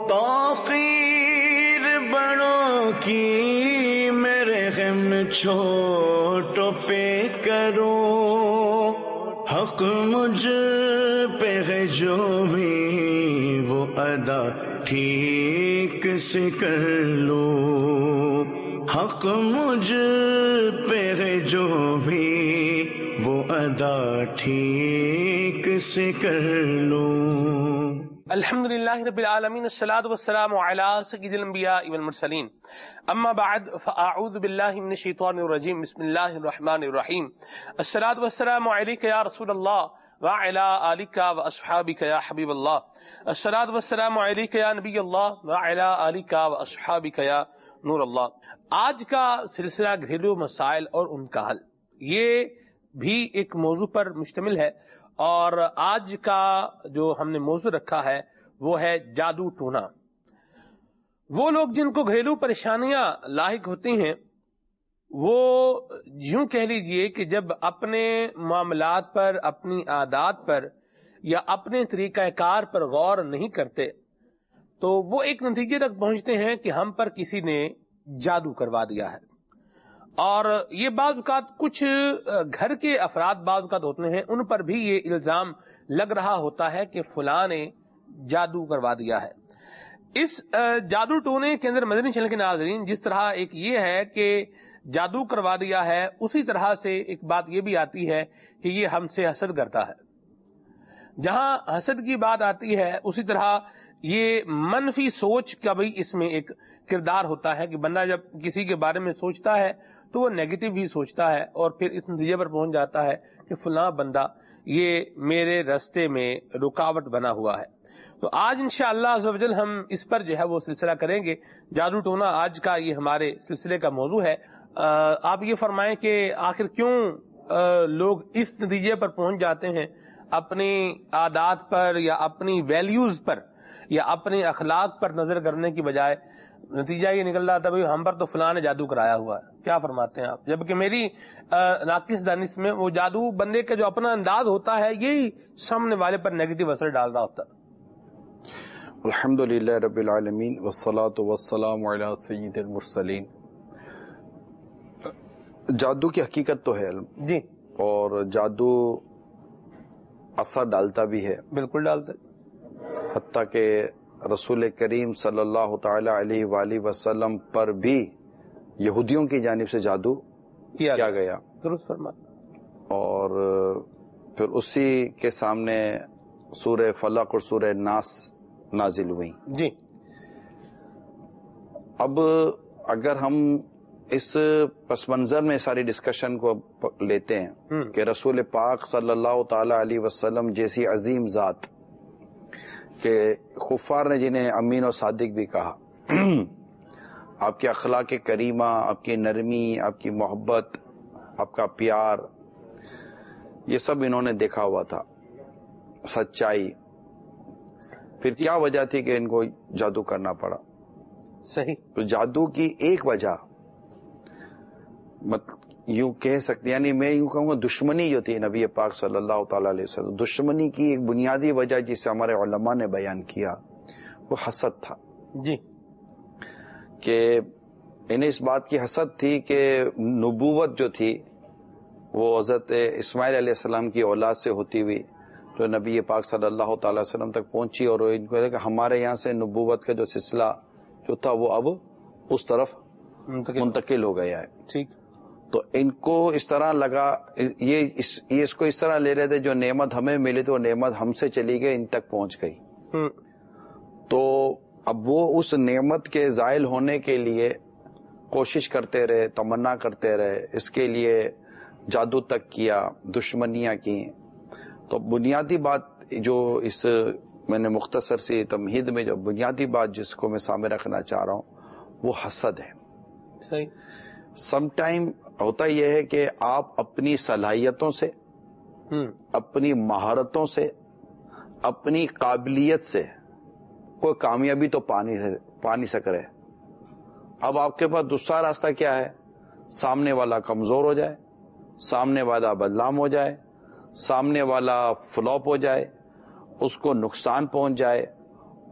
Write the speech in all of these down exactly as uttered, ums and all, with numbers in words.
توقیر بڑوں کی میرے غم چھوٹوں پہ کرو، حق مجھ پہ ہے جو بھی وہ ادا ٹھیک سے کر لو، حق مجھ پہ ہے جو بھی وہ ادا ٹھیک سے کر لو۔ الحمدللہ رب العالمین، الصلاۃ والسلام علی سید الانبیاء والمرسلین، اما بعد فاعوذ باللہ من الشیطان الرجیم، بسم اللہ الرحمن الرحیم۔ الصلاۃ والسلام علیک یا رسول اللہ وعلی آلک واصحابک یا حبیب اللہ، الصلاۃ والسلام علیک یا نبی اللہ وعلی آلک واصحابک یا نور اللہ۔ آج کا سلسلہ گھریلو مسائل اور ان کا حل، یہ بھی ایک موضوع پر مشتمل ہے، اور آج کا جو ہم نے موضوع رکھا ہے وہ ہے جادو ٹونا۔ وہ لوگ جن کو گھریلو پریشانیاں لاحق ہوتی ہیں، وہ یوں کہہ لیجئے کہ جب اپنے معاملات پر، اپنی عادات پر یا اپنے طریقہ کار پر غور نہیں کرتے تو وہ ایک نتیجے تک پہنچتے ہیں کہ ہم پر کسی نے جادو کروا دیا ہے۔ اور یہ بعض اوقات کچھ گھر کے افراد بعض اوقات ہوتے ہیں، ان پر بھی یہ الزام لگ رہا ہوتا ہے کہ فلاں نے جادو کروا دیا ہے۔ اس جادو ٹونے کے اندر مدنی چینل کے ناظرین، جس طرح ایک یہ ہے کہ جادو کروا دیا ہے، اسی طرح سے ایک بات یہ بھی آتی ہے کہ یہ ہم سے حسد کرتا ہے۔ جہاں حسد کی بات آتی ہے، اسی طرح یہ منفی سوچ کا بھی اس میں ایک کردار ہوتا ہے کہ بندہ جب کسی کے بارے میں سوچتا ہے تو وہ نیگیٹو ہی سوچتا ہے، اور پھر اس نتیجے پر پہنچ جاتا ہے کہ فلاں بندہ یہ میرے راستے میں رکاوٹ بنا ہوا ہے۔ تو آج انشاءاللہ عز و جل ہم اس پر جو ہے وہ سلسلہ کریں گے۔ جادو ٹونا آج کا یہ ہمارے سلسلے کا موضوع ہے۔ آپ یہ فرمائیں کہ آخر کیوں لوگ اس نتیجے پر پہنچ جاتے ہیں، اپنی عادات پر یا اپنی ویلیوز پر یا اپنے اخلاق پر نظر کرنے کی بجائے نتیجہ یہ نکل رہا تھا بھائی ہم پر تو فلاں نے جادو کرایا ہوا ہے۔ کیا فرماتے ہیں آپ؟ جبکہ میری ناقص دانش میں وہ جادو بندے کا جو اپنا انداز ہوتا ہے یہی سامنے والے پر نیگیٹو اثر ڈال رہا ہوتا ہے۔ الحمدللہ رب العالمین والصلاۃ والسلام علی سید المرسلین۔ جادو کی حقیقت تو ہے جی، اور جادو اثر ڈالتا بھی ہے، بالکل ڈالتا ہے۔ حتیٰ کہ رسول کریم صلی اللہ تعالی علیہ وآلہ وسلم پر بھی یہودیوں کی جانب سے جادو کیا, کیا گیا، درست فرما۔ اور پھر اسی کے سامنے سورہ فلق اور سورہ ناس نازل ہوئی۔ جی، اب اگر ہم اس پس منظر میں ساری ڈسکشن کو لیتے ہیں کہ رسول پاک صلی اللہ تعالی علیہ وسلم جیسی عظیم ذات کہ خفار نے جنہیں امین و صادق بھی کہا، آپ کے اخلاق کریمہ، آپ کی نرمی، آپ کی محبت، آپ کا پیار، یہ سب انہوں نے دیکھا ہوا تھا، سچائی، پھر کیا وجہ تھی کہ ان کو جادو کرنا پڑا؟ صحیح۔ تو جادو کی ایک وجہ یوں کہہ سکتے، یعنی میں یوں کہوں گا دشمنی جو تھی نبی پاک صلی اللہ تعالی علیہ وسلم، دشمنی کی ایک بنیادی وجہ جسے ہمارے علماء نے بیان کیا وہ حسد تھا۔ جی، کہ انہیں اس بات کی حسد تھی کہ نبوت جو تھی وہ حضرت اسماعیل علیہ السلام کی اولاد سے ہوتی ہوئی جو نبی پاک صلی اللہ تعالی وسلم تک پہنچی، اور ان کو کہ ہمارے یہاں سے نبوت کا جو سلسلہ جو تھا وہ اب اس طرف منتقل ہو گیا ہے۔ ٹھیک۔ تو ان کو اس طرح لگا، یہ اس, یہ اس کو اس طرح لے رہے تھے جو نعمت ہمیں ملی تو وہ نعمت ہم سے چلی گئی، ان تک پہنچ گئی۔ تو اب وہ اس نعمت کے زائل ہونے کے لیے کوشش کرتے رہے، تمنا کرتے رہے، اس کے لیے جادو تک کیا، دشمنیاں کی۔ تو بنیادی بات جو اس میں نے مختصر سی تمہید میں جو بنیادی بات جس کو میں سامنے رکھنا چاہ رہا ہوں وہ حسد ہے۔ صحیح۔ سم ٹائم ہوتا یہ ہے کہ آپ اپنی صلاحیتوں سے، اپنی مہارتوں سے، اپنی قابلیت سے کوئی کامیابی تو پا نہیں سک رہے، اب آپ کے پاس دوسرا راستہ کیا ہے؟ سامنے والا کمزور ہو جائے، سامنے والا بدنام ہو جائے، سامنے والا فلاپ ہو جائے، اس کو نقصان پہنچ جائے،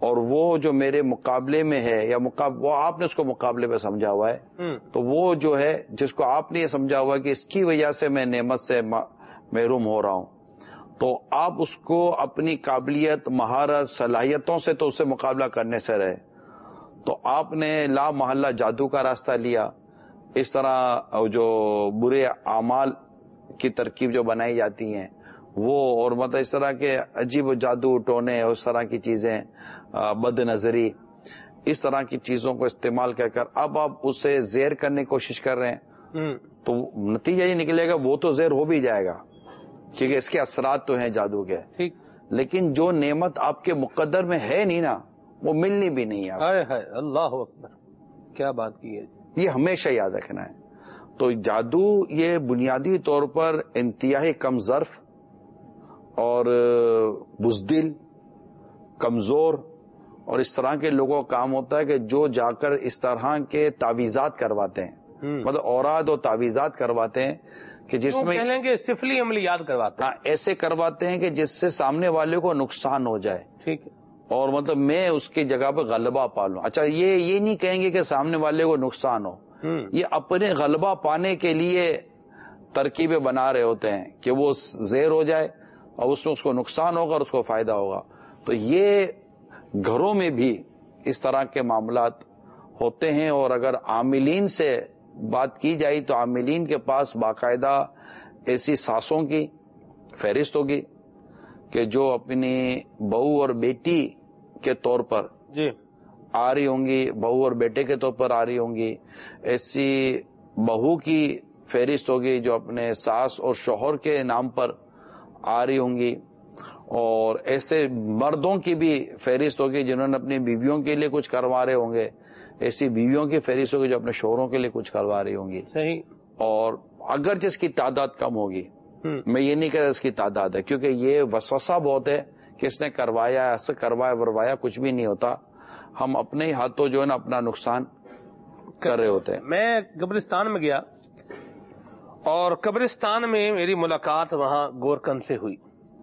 اور وہ جو میرے مقابلے میں ہے یا مقاب... وہ آپ نے اس کو مقابلے پہ سمجھا ہوا ہے، تو وہ جو ہے جس کو آپ نے یہ سمجھا ہوا ہے کہ اس کی وجہ سے میں نعمت سے محروم ہو رہا ہوں، تو آپ اس کو اپنی قابلیت، مہارت، صلاحیتوں سے تو اس سے مقابلہ کرنے سے رہے. تو آپ نے لا محالہ جادو کا راستہ لیا. اس طرح جو برے اعمال کی ترکیب جو بنائی جاتی ہیں وہ، اور مطلب اس طرح کے عجیب و جادو ٹونے، اس طرح کی چیزیں، بد نظری، اس طرح کی چیزوں کو استعمال کر کر اب آپ اسے زیر کرنے کی کوشش کر رہے ہیں، تو نتیجہ یہ نکلے گا وہ تو زیر ہو بھی جائے گا کیونکہ اس کے اثرات تو ہیں جادو کے، لیکن جو نعمت آپ کے مقدر میں ہے نہیں نا، وہ ملنی بھی نہیں ہے. اللہ اکبر، کیا بات کی ہے. یہ ہمیشہ یاد رکھنا ہے. تو جادو یہ بنیادی طور پر انتہائی کم ظرف اور بزدل، کمزور اور اس طرح کے لوگوں کا کام ہوتا ہے کہ جو جا کر اس طرح کے تعویذات کرواتے ہیں، مطلب اوراد اور تعویذات کرواتے ہیں کہ جس میں کہہ لیں کہ سفلی عملیات کرواتے ہیں، ایسے کرواتے ہیں کہ جس سے سامنے والے کو نقصان ہو جائے، ٹھیک ہے، اور مطلب میں اس کی جگہ پہ غلبہ پا لوں. اچھا یہ یہ نہیں کہیں گے کہ سامنے والے کو نقصان ہو، یہ اپنے غلبہ پانے کے لیے ترکیبیں بنا رہے ہوتے ہیں کہ وہ زیر ہو جائے اور اس میں اس کو نقصان ہوگا اور اس کو فائدہ ہوگا. تو یہ گھروں میں بھی اس طرح کے معاملات ہوتے ہیں، اور اگر عاملین سے بات کی جائے تو عاملین کے پاس باقاعدہ ایسی ساسوں کی فہرست ہوگی کہ جو اپنی بہو اور بیٹی کے طور پر جی آ رہی ہوں گی، بہو اور بیٹے کے طور پر آ رہی ہوں گی. ایسی بہو کی فہرست ہوگی جو اپنے ساس اور شوہر کے نام پر آ رہی ہوں گی، اور ایسے مردوں کی بھی فہرست ہوگی جنہوں نے اپنی بیویوں کے لیے کچھ کروا رہے ہوں گے، ایسی بیویوں کی فہرست ہوگی جو اپنے شوہروں کے لیے کچھ کروا رہی ہوں گی. صحیح. اور اگر جس کی تعداد کم ہوگی، میں یہ نہیں کہتا اس کی تعداد ہے، کیونکہ یہ وسوسہ بہت ہے کہ اس نے کروایا، ایسے کروایا وروایا، کچھ بھی نہیں ہوتا. ہم اپنے ہی ہاتھوں جو ہے نا اپنا نقصان کر رہے ہوتے ہیں. میں قبرستان میں گیا اور قبرستان میں میری ملاقات وہاں گورکن سے ہوئی،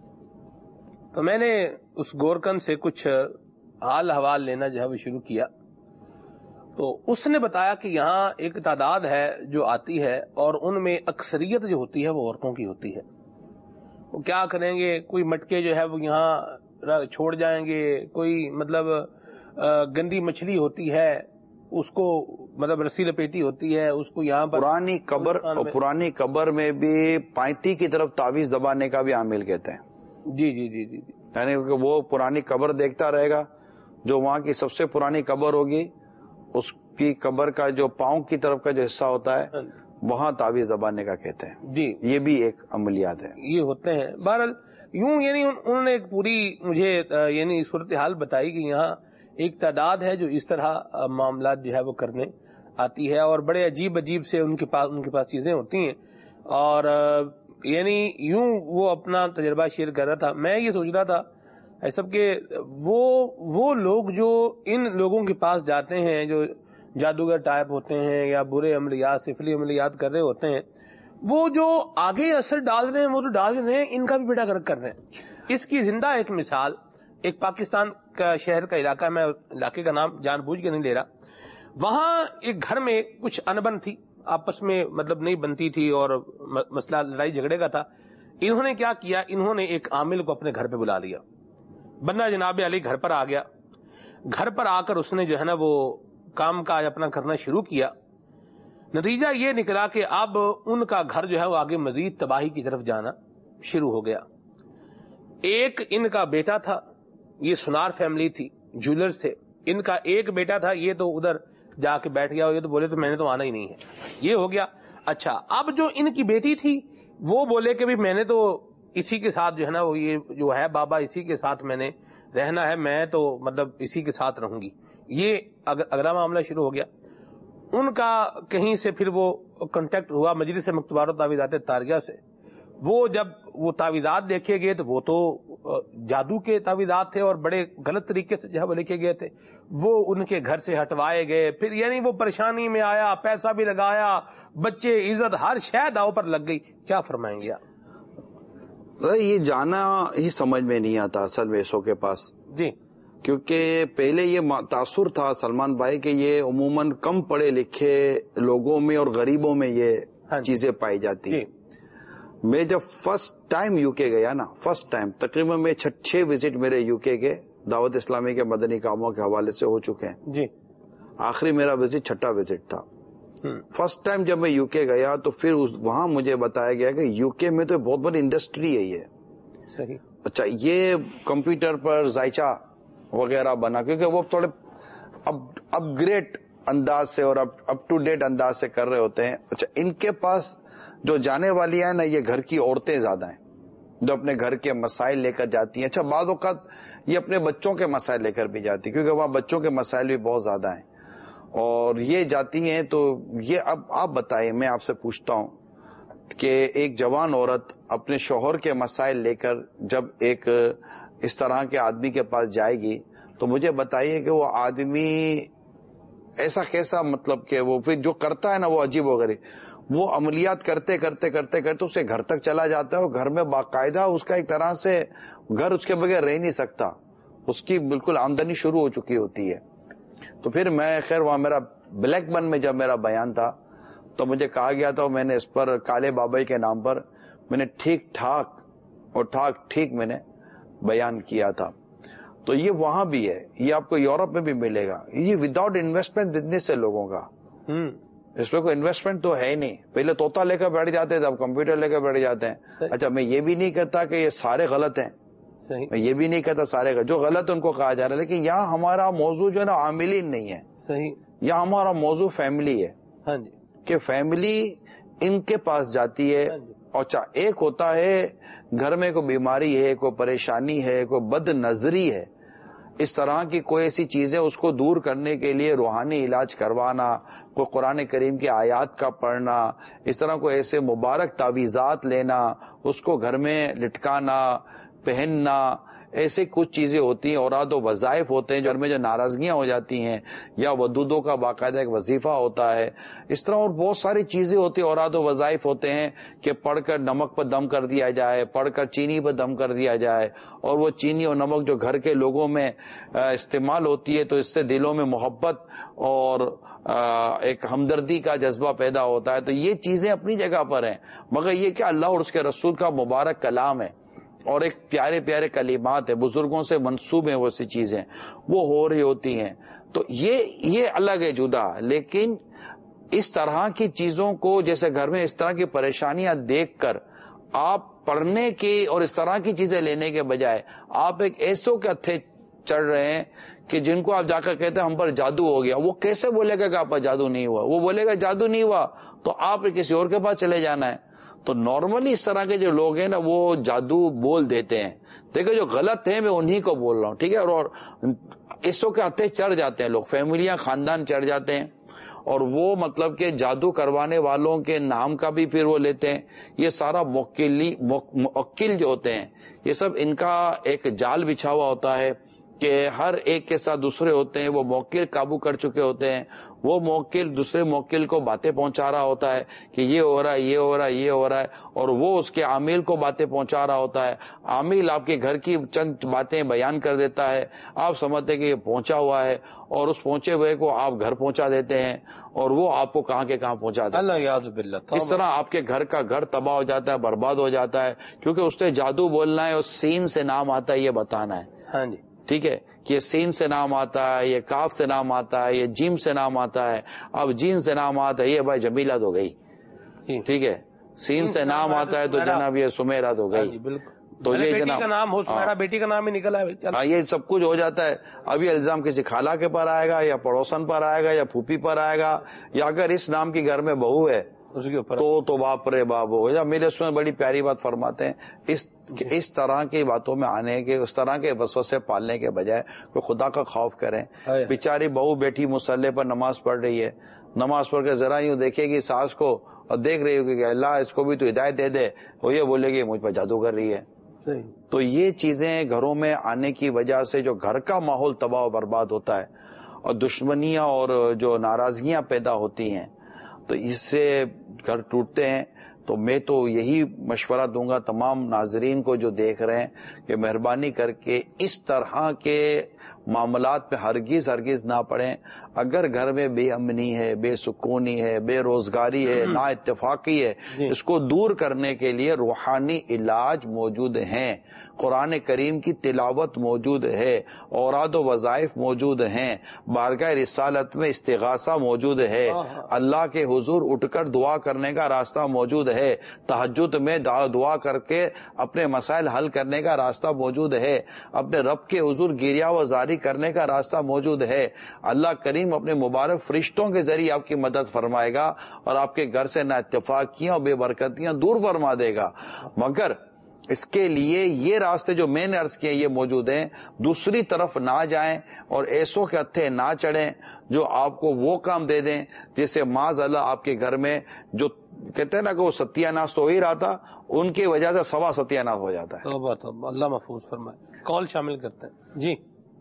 تو میں نے اس گورکن سے کچھ حال حوال لینا جو ہے وہ شروع کیا. تو اس نے بتایا کہ یہاں ایک تعداد ہے جو آتی ہے اور ان میں اکثریت جو ہوتی ہے وہ عورتوں کی ہوتی ہے. وہ کیا کریں گے، کوئی مٹکے جو ہے وہ یہاں چھوڑ جائیں گے، کوئی مطلب گندی مچھلی ہوتی ہے اس کو مطلب رسی لپیٹی ہوتی ہے اس کو یہاں پر پرانی قبر پرانی قبر میں بھی پائتی کی طرف تعویذ دبانے کا بھی عامل کہتے ہیں. جی جی جی جی یعنی کہ وہ پرانی قبر دیکھتا رہے گا، جو وہاں کی سب سے پرانی قبر ہوگی اس کی قبر کا جو پاؤں کی طرف کا جو حصہ ہوتا ہے وہاں تعویذ دبانے کا کہتے ہیں. جی یہ بھی ایک عملیات ہے، یہ ہوتے ہیں. بہرحال یوں یعنی انہوں نے ایک پوری مجھے یعنی صورتحال بتائی کہ یہاں ایک تعداد ہے جو اس طرح معاملات جو ہے وہ کرنے آتی ہے، اور بڑے عجیب عجیب سے ان کے پاس ان کے پاس چیزیں ہوتی ہیں. اور یعنی یوں وہ اپنا تجربہ شیئر کر رہا تھا. میں یہ سوچ رہا تھا ایسا کہ وہ وہ لوگ جو ان لوگوں کے پاس جاتے ہیں جو جادوگر ٹائپ ہوتے ہیں یا برے عملیات سفلی عملیات کر رہے ہوتے ہیں، وہ جو آگے اثر ڈال رہے ہیں وہ تو ڈال رہے ہیں، ان کا بھی بیڑا گرک کر رہے ہیں. اس کی زندہ ایک مثال ایک پاکستان کا شہر کا علاقہ، میں علاقے کا نام جان بوجھ کے نہیں لے رہا، وہاں ایک گھر میں کچھ انبن تھی، آپس میں مطلب نہیں بنتی تھی اور مسئلہ لڑائی جھگڑے کا تھا. انہوں نے کیا کیا، انہوں نے ایک عامل کو اپنے گھر پہ بلا لیا. بندہ جناب علی گھر پر آ گیا. گھر پر آ کر اس نے جو ہے نا وہ کام کاج اپنا کرنا شروع کیا. نتیجہ یہ نکلا کہ اب ان کا گھر جو ہے وہ آگے مزید تباہی کی طرف جانا شروع ہو گیا. ایک ان کا بیٹا تھا، یہ سنار فیملی تھی، جولرز تھے. ان کا ایک بیٹا تھا، یہ تو ادھر جا کے بیٹھ گیا، یہ تو بولے تو میں نے تو آنا ہی نہیں ہے، یہ ہو گیا. اچھا اب جو ان کی بیٹی تھی وہ بولے کہ بھی میں نے تو اسی کے ساتھ جو ہے نا وہ یہ جو ہے بابا اسی کے ساتھ میں نے رہنا ہے، میں تو مطلب اسی کے ساتھ رہوں گی. یہ اگلا معاملہ شروع ہو گیا. ان کا کہیں سے پھر وہ کانٹیکٹ ہوا مجلس مکتوبات و تعویذات تاریہ سے. وہ جب وہ تعویذات دیکھے گئے تو وہ تو جادو کے تعویذات تھے اور بڑے غلط طریقے سے جو ہے وہ لکھے گئے تھے. وہ ان کے گھر سے ہٹوائے گئے. پھر یعنی وہ پریشانی میں آیا، پیسہ بھی لگایا، بچے عزت ہر شے داؤ پر لگ گئی. کیا فرمائیں گے آپ؟ یہ جانا ہی سمجھ میں نہیں آتا اصل میں ایسوں کے پاس. جی کیونکہ پہلے یہ تاثر تھا سلمان بھائی کہ یہ عموماً کم پڑھے لکھے لوگوں میں اور غریبوں میں یہ چیزیں پائی جاتی ہیں. میں جب فرسٹ ٹائم یو کے گیا نا، فرسٹ ٹائم تقریباً میں چھ وزٹ میرے یو کے کے دعوت اسلامی کے مدنی کاموں کے حوالے سے ہو چکے ہیں جی. آخری میرا وزٹ چھٹا وزٹ تھا. فرسٹ ٹائم جب میں یو کے گیا تو پھر وہاں مجھے بتایا گیا کہ یو کے میں تو بہت بڑی انڈسٹری ہے یہ. صحیح. اچھا، یہ کمپیوٹر پر ذائچہ وغیرہ بنا، کیونکہ وہ تھوڑے اپ گریڈ انداز سے اور اپ ٹو ڈیٹ انداز سے کر رہے ہوتے ہیں. اچھا، ان کے پاس جو جانے والی ہیں نا، یہ گھر کی عورتیں زیادہ ہیں جو اپنے گھر کے مسائل لے کر جاتی ہیں. اچھا، بعض اوقات یہ اپنے بچوں کے مسائل لے کر بھی جاتی ہیں، کیونکہ وہاں بچوں کے مسائل بھی بہت زیادہ ہیں اور یہ جاتی ہیں. تو یہ اب آپ بتائیں، میں آپ سے پوچھتا ہوں کہ ایک جوان عورت اپنے شوہر کے مسائل لے کر جب ایک اس طرح کے آدمی کے پاس جائے گی تو مجھے بتائیے کہ وہ آدمی ایسا کیسا، مطلب کہ وہ پھر جو کرتا ہے نا وہ عجیب و غریب، وہ عملیات کرتے کرتے کرتے کرتے اسے گھر تک چلا جاتا ہے اور گھر میں باقاعدہ اس کا ایک طرح سے گھر اس کے بغیر رہ نہیں سکتا، اس کی بالکل آمدنی شروع ہو چکی ہوتی ہے. تو پھر میں خیر وہاں میرا بلیک بن میں جب میرا بیان تھا تو مجھے کہا گیا تھا، میں نے اس پر کالے بابائی کے نام پر میں نے ٹھیک ٹھاک اور ٹھاک ٹھیک میں نے بیان کیا تھا. تو یہ وہاں بھی ہے، یہ آپ کو یورپ میں بھی ملے گا. یہ وداؤٹ انویسٹمنٹ بزنس ہے لوگوں کا، اس میں کوئی انویسٹمنٹ تو ہے ہی نہیں. پہلے طوطا لے کر بیٹھ جاتے تھے، اب کمپیوٹر لے کر بیٹھ جاتے ہیں. اچھا، میں یہ بھی نہیں کہتا کہ یہ سارے غلط ہیں، میں یہ بھی نہیں کہتا سارے جو غلط ان کو کہا جا رہا ہے، لیکن یہاں ہمارا موضوع جو ہے نا عاملین نہیں ہے. صحیح. یہاں ہمارا موضوع فیملی ہے. ہاں جی. کہ فیملی ان کے پاس جاتی ہے. اچھا، ایک ہوتا ہے گھر میں کوئی بیماری ہے، کوئی پریشانی ہے، کوئی بد نظری ہے، اس طرح کی کوئی ایسی چیزیں اس کو دور کرنے کے لیے روحانی علاج کروانا، کوئی قرآن کریم کی آیات کا پڑھنا، اس طرح کوئی ایسے مبارک تعویذات لینا، اس کو گھر میں لٹکانا، پہننا، ایسے کچھ چیزیں ہوتی ہیں. اوراد و وظائف ہوتے ہیں جو گھر میں جو ناراضگیاں ہو جاتی ہیں، یا ودودوں کا باقاعدہ ایک وظیفہ ہوتا ہے. اس طرح اور بہت ساری چیزیں ہوتی ہیں، اوراد و وظائف ہوتے ہیں کہ پڑھ کر نمک پر دم کر دیا جائے، پڑھ کر چینی پر دم کر دیا جائے، اور وہ چینی اور نمک جو گھر کے لوگوں میں استعمال ہوتی ہے تو اس سے دلوں میں محبت اور ایک ہمدردی کا جذبہ پیدا ہوتا ہے. تو یہ چیزیں اپنی جگہ پر ہیں، مگر یہ کہ اللہ اور اس کے رسول کا مبارک کلام ہے اور ایک پیارے پیارے کلمات ہیں، بزرگوں سے منسوب ہیں، وہ سی چیزیں وہ ہو رہی ہوتی ہیں. تو یہ یہ الگ ہے، جدا. لیکن اس طرح کی چیزوں کو، جیسے گھر میں اس طرح کی پریشانیاں دیکھ کر آپ پڑھنے کی اور اس طرح کی چیزیں لینے کے بجائے آپ ایک ایسوں کے ہتھے چڑھ رہے ہیں کہ جن کو آپ جا کر کہتے ہیں ہم پر جادو ہو گیا. وہ کیسے بولے گا کہ آپ پر جادو نہیں ہوا؟ وہ بولے گا جادو نہیں ہوا تو آپ کسی اور کے پاس چلے جانا ہے. تو نارملی اس طرح کے جو لوگ ہیں نا وہ جادو بول دیتے ہیں. دیکھو جو غلط ہیں میں انہی کو بول رہا ہوں، ٹھیک ہے. اور اسوں کے ہتھے چڑھ جاتے ہیں لوگ، فیملیاں، خاندان چڑھ جاتے ہیں، اور وہ مطلب کہ جادو کروانے والوں کے نام کا بھی پھر وہ لیتے ہیں. یہ سارا موکلی موکل جو ہوتے ہیں، یہ سب ان کا ایک جال بچھا ہوا ہوتا ہے کہ ہر ایک کے ساتھ دوسرے ہوتے ہیں، وہ موکل قابو کر چکے ہوتے ہیں. وہ موکل دوسرے موکل کو باتیں پہنچا رہا ہوتا ہے کہ یہ ہو رہا ہے، یہ ہو رہا ہے، یہ ہو رہا ہے، اور وہ اس کے عامل کو باتیں پہنچا رہا ہوتا ہے. عامل آپ کے گھر کی چند باتیں بیان کر دیتا ہے، آپ سمجھتے کہ یہ پہنچا ہوا ہے، اور اس پہنچے ہوئے کو آپ گھر پہنچا دیتے ہیں، اور وہ آپ کو کہاں کے کہاں پہنچا دیتا ہے. اللہ یعوذ باللہ. اس طرح آپ کے گھر کا گھر تباہ ہو جاتا ہے، برباد ہو جاتا ہے، کیونکہ اس نے جادو بولنا ہے اور سین سے نام آتا ہے یہ بتانا ہے. ہاں جی، ٹھیک ہے، کہ یہ سین سے نام آتا ہے، یہ کاف سے نام آتا ہے، یہ جیم سے نام آتا ہے. اب جین سے نام آتا ہے، یہ بھائی جمیلت ہو گئی، ٹھیک ہے. سین سے نام آتا ہے تو جناب یہ سمیرات ہو گئی. تو یہ بیٹی کا نام ہو سمیرا، بیٹی کا نام ہی نکلا ہے، یہ سب کچھ ہو جاتا ہے. اب یہ الزام کسی خالہ کے پر آئے گا، یا پڑوسن پر آئے گا، یا پھوپھی پر آئے گا، یا اگر اس نام کی گھر میں بہو ہے اس کے اوپر تو تو باپ رے باپ ہو جا. میرے اس میں بڑی پیاری بات فرماتے ہیں، اس اس طرح کی باتوں میں آنے کے، اس طرح کے وسوسے پالنے کے بجائے کوئی خدا کا خوف کریں. بیچاری بہو بیٹھی مسلح پر نماز پڑھ رہی ہے، نماز پڑھ کے ذرا یوں دیکھے گی ساس کو اور دیکھ رہی ہوگی کہ اللہ اس کو بھی تو ہدایت دے دے، وہ یہ بولے گی مجھ پر جادو کر رہی ہے. تو یہ چیزیں گھروں میں آنے کی وجہ سے جو گھر کا ماحول تباہ و برباد ہوتا ہے، اور دشمنیاں اور جو ناراضگیاں پیدا ہوتی ہیں، تو اس سے گھر ٹوٹتے ہیں. تو میں تو یہی مشورہ دوں گا تمام ناظرین کو جو دیکھ رہے ہیں کہ مہربانی کر کے اس طرح کے معاملات پہ ہرگز ہرگز نہ پڑیں. اگر گھر میں بے امنی ہے، بے سکونی ہے، بے روزگاری ہے، نا اتفاقی ہے، اس کو دور کرنے کے لیے روحانی علاج موجود ہیں، قرآن کریم کی تلاوت موجود ہے، اوراد و وظائف موجود ہیں، بارگاہ رسالت میں استغاثہ موجود ہے، اللہ کے حضور اٹھ کر دعا کرنے کا راستہ موجود ہے، تہجد میں دعا کر کے اپنے مسائل حل کرنے کا راستہ موجود ہے، اپنے رب کے حضور گریہ و زاری کرنے کا راستہ موجود ہے. اللہ کریم اپنے مبارک فرشتوں کے ذریعے آپ کی مدد فرمائے گا اور آپ کے گھر سے نا اتفاقیاں اور بے برکتیاں دور فرما دے گا. مگر اس کے لیے یہ راستے جو میں نے عرض کیے یہ موجود ہیں. دوسری طرف نہ جائیں اور ایسوں کے ہتھے نہ چڑھیں جو آپ کو وہ کام دے دیں جس سے معاذ اللہ آپ کے گھر میں جو کہتے ہیں نا کہ وہ ستیہ ناش تو ہو ہی رہا تھا، ان کی وجہ سے سوا ستیہ ناش ہو جاتا ہے. توبہ توبہ، اللہ محفوظ فرمائے. کال شامل کرتے ہیں. جی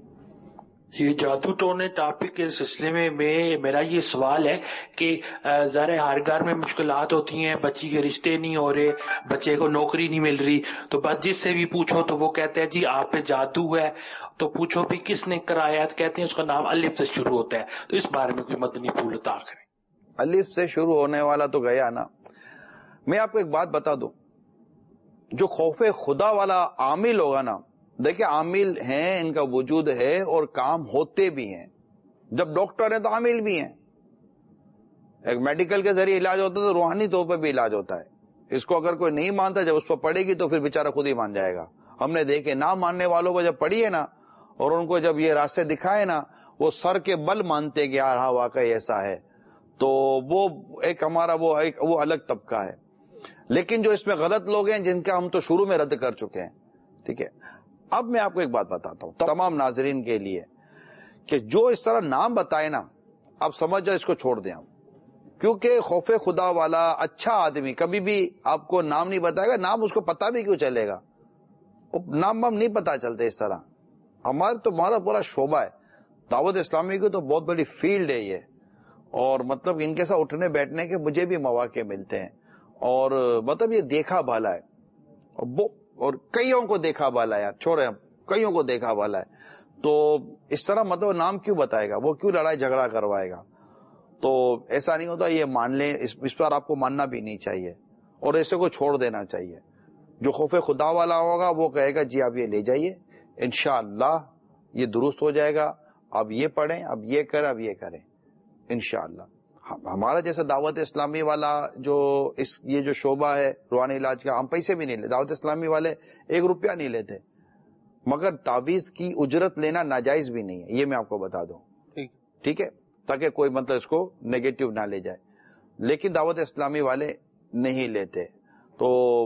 جی جادو ٹونے ٹاپک کے سلسلے میں میں میرا یہ سوال ہے کہ ظاہر ہر گھر میں مشکلات ہوتی ہیں، بچی کے رشتے نہیں ہو رہے، بچے کو نوکری نہیں مل رہی، تو بس جس سے بھی پوچھو تو وہ کہتے ہیں جی آپ پہ جادو ہے، تو پوچھو بھی کس نے کرایا، کہتے ہیں اس کا نام الف سے شروع ہوتا ہے. تو اس بارے میں کوئی مدنی پھول عطا کریں. الف سے شروع ہونے والا تو گیا نا. میں آپ کو ایک بات بتا دوں، جو خوف خدا والا عامل ہوگا نا، دیکھیں عامل ہیں، ان کا وجود ہے اور کام ہوتے بھی ہیں. جب ڈاکٹر ہیں تو عامل بھی ہیں. ایک میڈیکل کے ذریعے علاج ہوتا ہے تو روحانی طور پہ بھی علاج ہوتا ہے. اس کو اگر کوئی نہیں مانتا، جب اس پر پڑے گی تو پھر بیچارہ خود ہی مان جائے گا. ہم نے دیکھے نہ ماننے والوں کو جب پڑھی ہے نا اور ان کو جب یہ راستے دکھائے نا، وہ سر کے بل مانتے کہ یار ہاں واقعی ایسا ہے. تو وہ ایک ہمارا وہ ایک وہ الگ طبقہ ہے. لیکن جو اس میں غلط لوگ ہیں جن کا ہم تو شروع میں رد کر چکے ہیں. ٹھیک ہے، اب میں آپ کو ایک بات بتاتا ہوں تمام ناظرین کے لیے کہ جو اس طرح نام بتائے نا، آپ سمجھ جائے اس کو چھوڑ دیں. کیونکہ خوف خدا والا اچھا آدمی کبھی بھی آپ کو نام نہیں بتائے گا. نام اس کو پتا بھی کیوں چلے گا؟ نام ہم نہیں پتا چلتے اس طرح. ہمارا تو ہمارا پورا شعبہ ہے دعوت اسلامی کی، تو بہت بڑی فیلڈ ہے یہ. اور مطلب ان کے ساتھ اٹھنے بیٹھنے کے مجھے بھی مواقع ملتے ہیں، اور مطلب یہ دیکھا بھالا ہے، اور کئیوں کو دیکھا بالا ہے. یار چھوڑے، ہم کئیوں کو دیکھا بالا ہے. تو اس طرح مطلب نام کیوں بتائے گا؟ وہ کیوں لڑائی جھگڑا کروائے گا؟ تو ایسا نہیں ہوتا. یہ مان لیں، اس پر آپ کو ماننا بھی نہیں چاہیے اور ایسے کو چھوڑ دینا چاہیے. جو خوف خدا والا ہوگا وہ کہے گا جی آپ یہ لے جائیے، انشاءاللہ یہ درست ہو جائے گا، اب یہ پڑھیں، اب یہ کریں، اب یہ کریں انشاءاللہ. ہمارا جیسے دعوت اسلامی والا جو اس یہ جو شعبہ ہے روحانی علاج کا، ہم پیسے بھی نہیں لیتے. دعوت اسلامی والے ایک روپیہ نہیں لیتے، مگر تعویذ کی اجرت لینا ناجائز بھی نہیں ہے، یہ میں آپ کو بتا دوں. ٹھیک ہے، تاکہ کوئی مطلب اس کو نیگیٹو نہ لے جائے. لیکن دعوت اسلامی والے نہیں لیتے. تو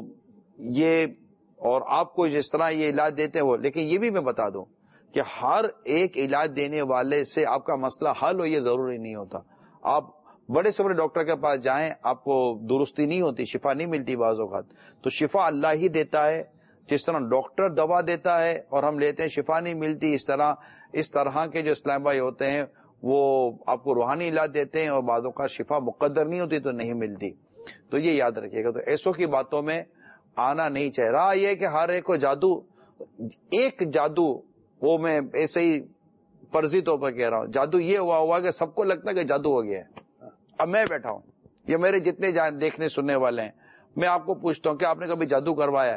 یہ اور آپ کو جس طرح یہ علاج دیتے ہیں وہ، لیکن یہ بھی میں بتا دوں کہ ہر ایک علاج دینے والے سے آپ کا مسئلہ حل ہو یہ ضروری نہیں ہوتا. آپ بڑے سے بڑے ڈاکٹر کے پاس جائیں، آپ کو درستی نہیں ہوتی، شفا نہیں ملتی بعض اوقات. تو شفا اللہ ہی دیتا ہے. جس طرح ڈاکٹر دوا دیتا ہے اور ہم لیتے ہیں شفا نہیں ملتی، اس طرح اس طرح کے جو اسلام بھائی ہوتے ہیں وہ آپ کو روحانی علاج دیتے ہیں اور بعض اوقات شفا مقدر نہیں ہوتی تو نہیں ملتی. تو یہ یاد رکھیے گا. تو ایسوں کی باتوں میں آنا نہیں چاہیے. رہا یہ کہ ہر ایک کو جادو، ایک جادو وہ میں ایسے ہی فرضی طور پر کہہ رہا ہوں، جادو یہ ہوا ہوا کہ سب کو لگتا ہے کہ جادو ہو گیا ہے. اب میں بیٹھا ہوں، یہ میرے جتنے دیکھنے سننے والے ہیں، میں آپ کو پوچھتا ہوں کہ آپ نے کبھی جادو کروایا ہے؟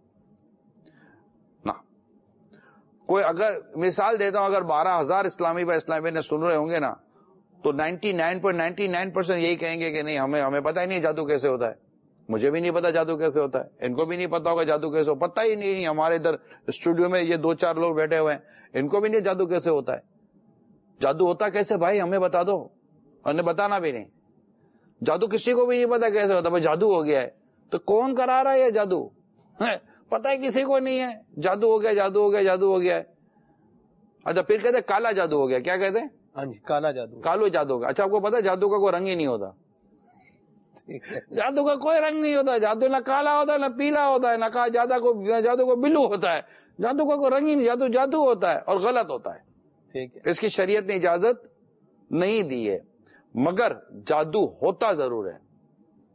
نہ. کوئی اگر مثال دیتا ہوں، اگر بارہ ہزار اسلامی بھائی اسلامی بھائی نے سن رہے ہوں گے نا، تو ninety nine point ninety nine percent یہی کہیں گے کہ نہیں، ہمیں ہمیں پتہ ہی نہیں جادو کیسے ہوتا ہے. مجھے بھی نہیں پتا جادو کیسے ہوتا ہے، ان کو بھی نہیں پتا ہوگا جادو کیسے ہو، پتہ ہی نہیں. ہمارے ادھر اسٹوڈیو میں یہ دو چار لوگ بیٹھے ہوئے ہیں، ان کو بھی نہیں جادو کیسے ہوتا ہے. جادو ہوتا کیسے بھائی؟ ہمیں بتا دو. انہیں بتانا بھی نہیں. جادو کسی کو بھی نہیں پتا کیسے ہوتا. بھائی جادو ہو گیا ہے تو کون کرا رہا ہے یہ جادو؟ پتہ ہے کسی کو نہیں ہے. جادو ہو گیا، جادو ہو گیا، جادو ہو گیا ہے. اچھا پھر کہتے ہیں کالا جادو ہو گیا. کیا کہتے ہیں؟ ہاں جی، کالا جادو، کالو جادو ہو گیا. اچھا آپ کو پتا ہے جادو کا کوئی رنگ ہی نہیں ہوتا. جادو کا کوئی رنگ نہیں ہوتا. جادو نہ کالا ہوتا ہے نہ پیلا ہوتا ہے، نہ کہا جادو کو جادو کو بلو ہوتا ہے. جادو کا کوئی رنگ ہی نہیں. جادو جادو ہوتا ہے اور غلط ہوتا ہے. ٹھیک ہے، اس کی شریعت نے اجازت نہیں دی ہے، مگر جادو ہوتا ضرور ہے.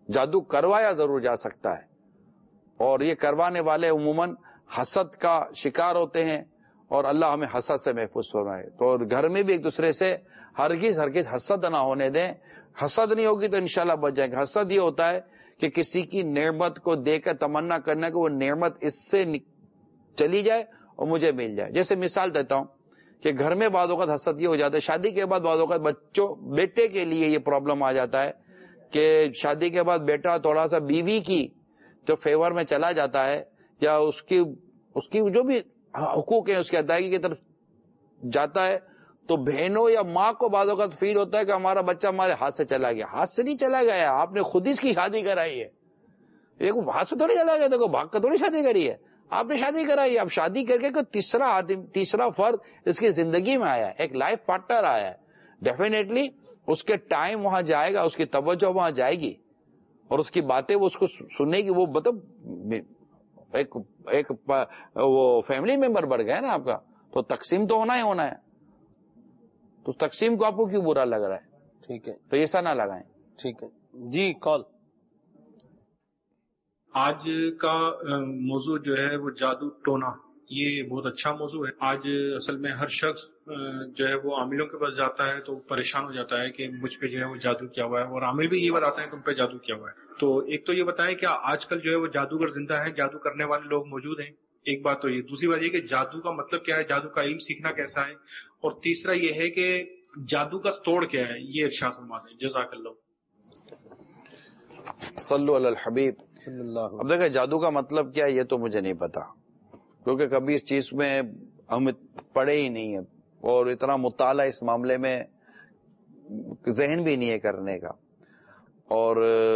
جادو کروایا ضرور جا سکتا ہے، اور یہ کروانے والے عموماً حسد کا شکار ہوتے ہیں، اور اللہ ہمیں حسد سے محفوظ فرمائے. تو گھر میں بھی ایک دوسرے سے ہرگز ہرگز حسد نہ ہونے دیں. حسد نہیں ہوگی تو انشاءاللہ بچ جائیں گے. حسد یہ ہوتا ہے کہ کسی کی نعمت کو دیکھ کر تمنا کرنا کہ وہ نعمت اس سے چلی جائے اور مجھے مل جائے. جیسے مثال دیتا ہوں کہ گھر میں بعض اوقات حسد یہ ہو جاتا ہے، شادی کے بعد بعض اوقات بچوں بیٹے کے لیے یہ پرابلم آ جاتا ہے کہ شادی کے بعد بیٹا تھوڑا سا بیوی کی جو فیور میں چلا جاتا ہے، یا اس کی اس کی جو بھی حقوق ہیں اس کی ادائیگی کی طرف جاتا ہے، تو بہنوں یا ماں کو بعض اوقات فیل ہوتا ہے کہ ہمارا بچہ ہمارے ہاتھ سے چلا گیا. ہاتھ سے نہیں چلا گیا، آپ نے خود ہی اس کی شادی کرائی ہے. یہ ہاتھ سے تھوڑی چلا گیا، دیکھو بھاگ کر تھوڑی شادی کری ہے، آپ نے شادی کرائی ہے. اب شادی کر کے کوئی تیسرا آدمی، تیسرا فرد اس کی زندگی میں آیا ہے، ایک لائف پارٹنر آیا ہے. ڈیفینیٹلی اس کے ٹائم وہاں جائے گا، اس کی توجہ وہاں جائے گی، اور اس کی باتیں وہ اس کو سننے کی. وہ مطلب ایک ایک وہ فیملی ممبر بڑھ گیا نا آپ کا، تو تقسیم تو ہونا ہی ہونا ہے. تو تقسیم کو آپ کو کیوں برا لگ رہا ہے؟ ٹھیک ہے، تو ایسا نہ لگائیں. ٹھیک ہے جی. کال. آج کا موضوع جو ہے وہ جادو ٹونا، یہ بہت اچھا موضوع ہے. آج اصل میں ہر شخص جو ہے وہ عاملوں کے پاس جاتا ہے تو پریشان ہو جاتا ہے کہ مجھ پہ جو ہے وہ جادو کیا ہوا ہے، اور عامل بھی یہ بتاتے ہیں کہ تم پہ جادو کیا ہوا ہے. تو ایک تو یہ بتائیں کہ آج کل جو ہے وہ جادوگر زندہ ہیں، جادو کرنے والے لوگ موجود ہیں. ایک بات تو یہ. دوسری بات یہ کہ جادو کا مطلب کیا ہے، جادو کا علم سیکھنا کیسا ہے، اور تیسرا یہ ہے کہ جادو کا توڑ کیا ہے، یہ ارشاد فرما دیں. جزاک اللہ. صلو علی الحبیب. اب دیکھیں جادو کا مطلب کیا ہے یہ تو مجھے نہیں پتا، کیونکہ کبھی اس چیز میں ہم پڑھے ہی نہیں ہیں، اور اتنا مطالعہ اس معاملے میں ذہن بھی نہیں ہے کرنے کا. اور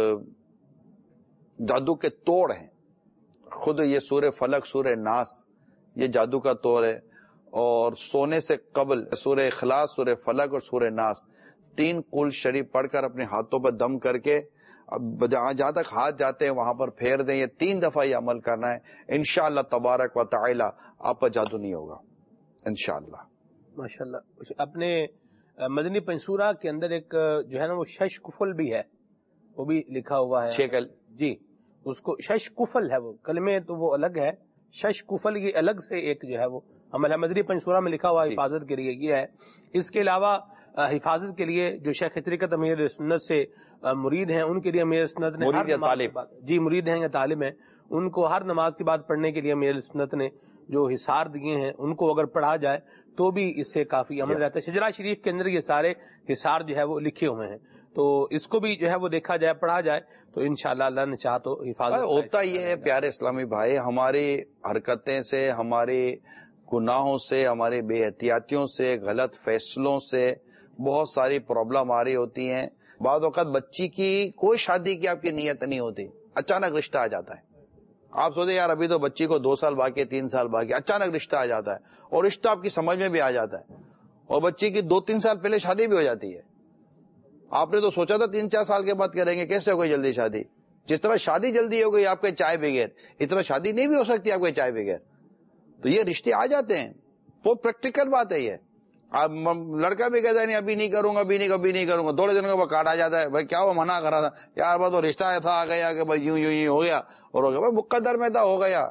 جادو کے توڑ ہیں، خود یہ سورہ فلق، سورہ ناس، یہ جادو کا توڑ ہے. اور سونے سے قبل سورہ اخلاص، سورہ فلق اور سورہ ناس، تین قل شریف پڑھ کر اپنے ہاتھوں پر دم کر کے جہاں تک ہاتھ جاتے ہیں وہاں پر پھیر دیں. یہ تین دفعہ یہ عمل کرنا ہے. انشاءاللہ تبارک و تعالی آپ پر جادو نہیں ہوگا انشاءاللہ. ماشاءاللہ. اپنے مدنی پنصورہ کے اندر ایک جو ہے نا وہ شش کفل بھی ہے، وہ بھی لکھا ہوا ہے. شیکل جی، اس کو شش کفل ہے، وہ کلمے تو وہ الگ ہے، شش کفل یہ الگ سے ایک جو ہے وہ عمل ہے. مدنی پنصورہ میں لکھا ہوا حفاظت کے لیے یہ ہے. اس کے علاوہ حفاظت کے لیے جو شیخ طریقت امیر سنت سے مرید ہیں ان کے لیے امیر سنت نے مرید یا طالب، جی مرید ہیں یا طالب ہیں، ان کو ہر نماز کے بعد پڑھنے کے لیے امیر سنت نے جو حصار دیے ہیں ان کو اگر پڑھا جائے تو بھی اس سے کافی عمل رہتا ہے. شجرا شریف کے اندر یہ سارے حصار جو ہے وہ لکھے ہوئے ہیں، تو اس کو بھی جو ہے وہ دیکھا جائے، پڑھا جائے تو انشاءاللہ اللہ نے چاہا تو حفاظت ہوتا ہی ہے. پیارے اسلامی بھائی، ہماری حرکتیں سے، ہماری گناہوں سے، ہماری بے احتیاطیوں سے، غلط فیصلوں سے بہت ساری پرابلم آ رہی ہوتی ہیں. بعض اوقات بچی کی کوئی شادی کی آپ کی نیت نہیں ہوتی، اچانک رشتہ آ جاتا ہے. آپ سوچیں یار ابھی تو بچی کو دو سال باقی، تین سال باقی، اچانک رشتہ آ جاتا ہے، اور رشتہ آپ کی سمجھ میں بھی آ جاتا ہے، اور بچی کی دو تین سال پہلے شادی بھی ہو جاتی ہے. آپ نے تو سوچا تھا تین چار سال کے بعد کریں گے، کیسے ہو گئی جلدی شادی؟ جس طرح شادی جلدی ہو گئی آپ کے چائے بغیر، اتنا شادی نہیں بھی ہو سکتی آپ کے چائے بغیر. تو یہ رشتے آ جاتے ہیں، بہت پریکٹیکل بات ہے یہ. اب لڑکا بھی کہتا ہے نہیں ابھی نہیں کروں گا، ابھی نہیں ابھی نہیں کروں گا، تھوڑے دنوں کا کاٹ آ جاتا ہے. بھائی کیا وہ منع کر رہا تھا یار، بس وہ رشتہ ایسا آ گیا کہ بھائی یوں یوں یوں ہو گیا اور ہو گیا. بھائی مقدر میں تھا، ہو گیا.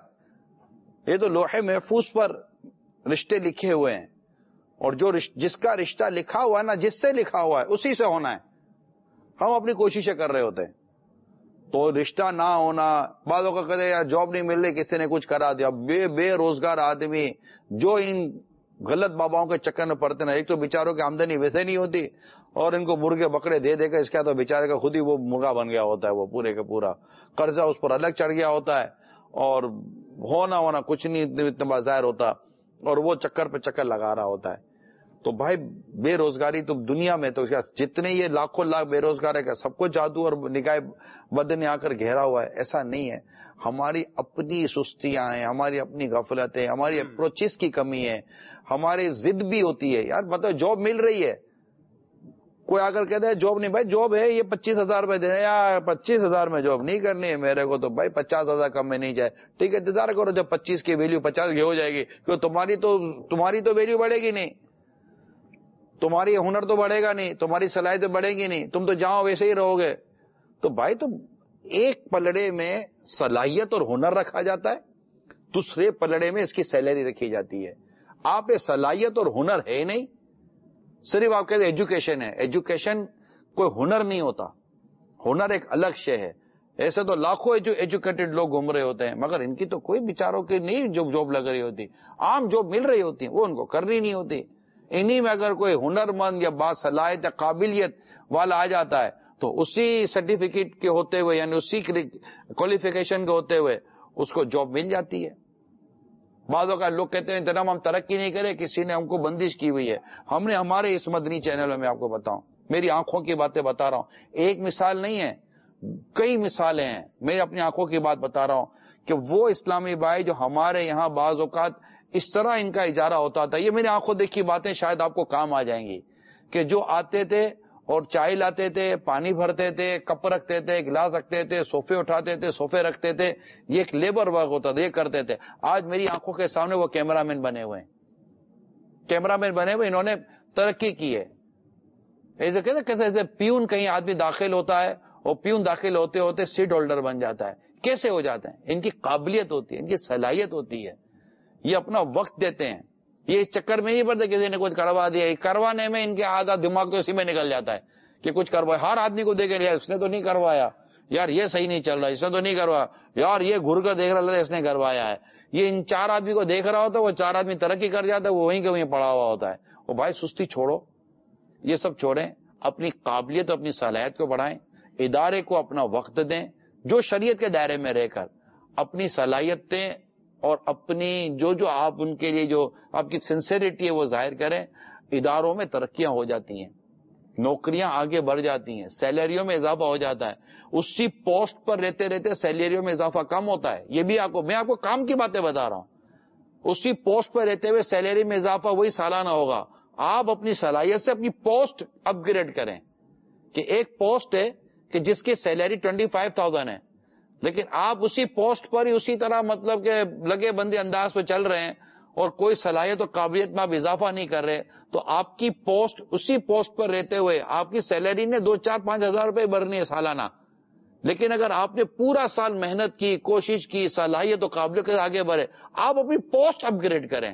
یہ تو لوح محفوظ پر رشتے لکھے ہوئے ہیں، اور جو جس کا رشتہ لکھا ہوا ہے نا، جس سے لکھا ہوا ہے اسی سے ہونا ہے. ہم اپنی کوششیں کر رہے ہوتے ہیں تو رشتہ نہ ہونا. بعضوں کا کہتے یار جاب نہیں مل رہی، کسی نے کچھ کرا دیا. بے بے روزگار آدمی جو ان غلط باباؤں کے چکر میں پڑتے نا، ایک تو بیچاروں کی آمدنی ویسے نہیں ہوتی، اور ان کو مرغے بکرے دے دے کر اس کا تو بیچارے کا خود ہی وہ مرغا بن گیا ہوتا ہے، وہ پورے کا پورا قرضہ اس پر الگ چڑھ گیا ہوتا ہے، اور ہونا ہونا کچھ نہیں اتنا ظاہر ہوتا، اور وہ چکر پہ چکر لگا رہا ہوتا ہے. تو بھائی بے روزگاری تو دنیا میں تو جتنے یہ لاکھوں لاکھ بے روزگار ہے، کہ سب کو جادو اور نگاہ بد نے آ کر گھیرا ہوا ہے؟ ایسا نہیں ہے. ہماری اپنی سستیاں ہیں، ہماری اپنی غفلتیں، ہماری اپروچز کی کمی ہے، ہماری ضد بھی ہوتی ہے. یار مطلب جاب مل رہی ہے، کوئی آ کر کہتا ہے جاب نہیں. بھائی جاب ہے، یہ پچیس ہزار روپے دے یار، پچیس ہزار میں جاب نہیں کرنی ہے میرے کو، تو بھائی پچاس ہزار کم میں نہیں جائے. ٹھیک ہے انتظار کرو، جب پچیس کی ویلیو پچاس کی ہو جائے گی، کیونکہ تمہاری تو تمہاری تو ویلیو بڑھے گی نہیں، تمہاری ہنر تو بڑھے گا نہیں، تمہاری صلاحیتیں بڑھے گی نہیں، تم تو جاؤ ویسے ہی رہو گے. تو بھائی تو ایک پلڑے میں صلاحیت اور ہنر رکھا جاتا ہے, دوسرے پلڑے میں اس کی سیلری رکھی جاتی ہے. آپ میں صلاحیت اور ہنر ہے نہیں, صرف آپ کہتے ہیں ایجوکیشن ہے. ایجوکیشن کوئی ہنر نہیں ہوتا, ہنر ایک الگ شے ہے. ایسے تو لاکھوں ایجوکیٹڈ لوگ گھوم رہے ہوتے ہیں, مگر ان کی تو کوئی بیچاروں کی نہیں جو جاب لگ رہی ہوتی, عام جاب مل رہی ہوتی وہ ان کو کرنی نہیں ہوتی. انہی میں اگر کوئی ہنر مند یا با صلاحیت یا قابلیت والا آ جاتا ہے تو اسی سرٹیفکیٹ کے ہوتے ہوئے یعنی اسی کوالیفیکیشن کے ہوتے ہوئے اس کو جاب مل جاتی ہے. بعض اوقات لوگ کہتے ہیں جناب ہم ترقی نہیں کرے, کسی نے ہم کو بندش کی ہوئی ہے. ہم نے ہمارے اس مدنی چینل میں آپ کو بتاؤں, میری آنکھوں کی باتیں بتا رہا ہوں, ایک مثال نہیں ہے, کئی مثالیں ہیں. میں اپنی آنکھوں کی بات بتا رہا ہوں کہ وہ اسلامی بھائی جو ہمارے یہاں بعض اوقات اس طرح ان کا اجارہ ہوتا تھا, یہ میری آنکھوں دیکھی باتیں شاید آپ کو کام آ جائیں گی, کہ جو آتے تھے اور چائے لاتے تھے, پانی بھرتے تھے, کپ رکھتے تھے, گلاس رکھتے تھے, صوفے اٹھاتے تھے, صوفے رکھتے تھے, یہ ایک لیبر ورک ہوتا تھا, یہ کرتے تھے. آج میری آنکھوں کے سامنے وہ کیمرہ مین بنے ہوئے ہیں, کیمرہ مین بنے ہوئے, انہوں نے ترقی کی ہے. ایسے کہتے کہتے پیون کہیں آدمی داخل ہوتا ہے اور پیون داخل ہوتے ہوتے سیٹ ہولڈر بن جاتا ہے. کیسے ہو جاتے ہیں؟ ان کی قابلیت ہوتی ہے, ان کی صلاحیت ہوتی ہے, یہ اپنا وقت دیتے ہیں. یہ اس چکر میں نہیں پڑتے کسی نے کچھ کروا دیا, کروانے میں ان کے آدھا دماغ تو اسی میں نکل جاتا ہے کہ کچھ کروایا. ہر آدمی کو دیکھ لیا, اس نے تو نہیں کروایا, یار یہ صحیح نہیں چل رہا, اس نے تو نہیں کروایا, یار یہ گھر کر دیکھ رہا, اس نے کروایا ہے. یہ ان چار آدمی کو دیکھ رہا ہوتا ہے, وہ چار آدمی ترقی کر جاتا ہے, وہ وہیں کے وہیں پڑا ہوا ہوتا ہے. وہ بھائی سستی چھوڑو, یہ سب چھوڑیں, اپنی قابلیت اور اپنی صلاحیت کو بڑھائیں, ادارے کو اپنا وقت دیں, جو شریعت کے دائرے میں رہ کر اپنی صلاحیتیں اور اپنی جو جو آپ ان کے لیے جو آپ کی سنسیریٹی ہے وہ ظاہر کریں. اداروں میں ترقیاں ہو جاتی ہیں, نوکریاں آگے بڑھ جاتی ہیں, سیلریوں میں اضافہ ہو جاتا ہے. اسی پوسٹ پر رہتے رہتے سیلریوں میں اضافہ کم ہوتا ہے. یہ بھی آپ کو, میں آپ کو کام کی باتیں بتا رہا ہوں. اسی پوسٹ پر رہتے ہوئے سیلری میں اضافہ وہی سالانہ ہوگا. آپ اپنی صلاحیت سے اپنی پوسٹ اپ گریڈ کریں, کہ ایک پوسٹ ہے کہ جس کی سیلری ٹوینٹی فائیو تھاؤزینڈ ہے, لیکن آپ اسی پوسٹ پر ہی اسی طرح مطلب کہ لگے بندے انداز پہ چل رہے ہیں اور کوئی صلاحیت اور قابلیت میں آپ اضافہ نہیں کر رہے, تو آپ کی پوسٹ اسی پوسٹ پر رہتے ہوئے آپ کی سیلری نے دو چار پانچ ہزار روپے بھرنی ہے سالانہ. لیکن اگر آپ نے پورا سال محنت کی, کوشش کی, صلاحیت اور قابلیت کے آگے بڑھے, آپ اپنی پوسٹ اپ گریڈ کریں.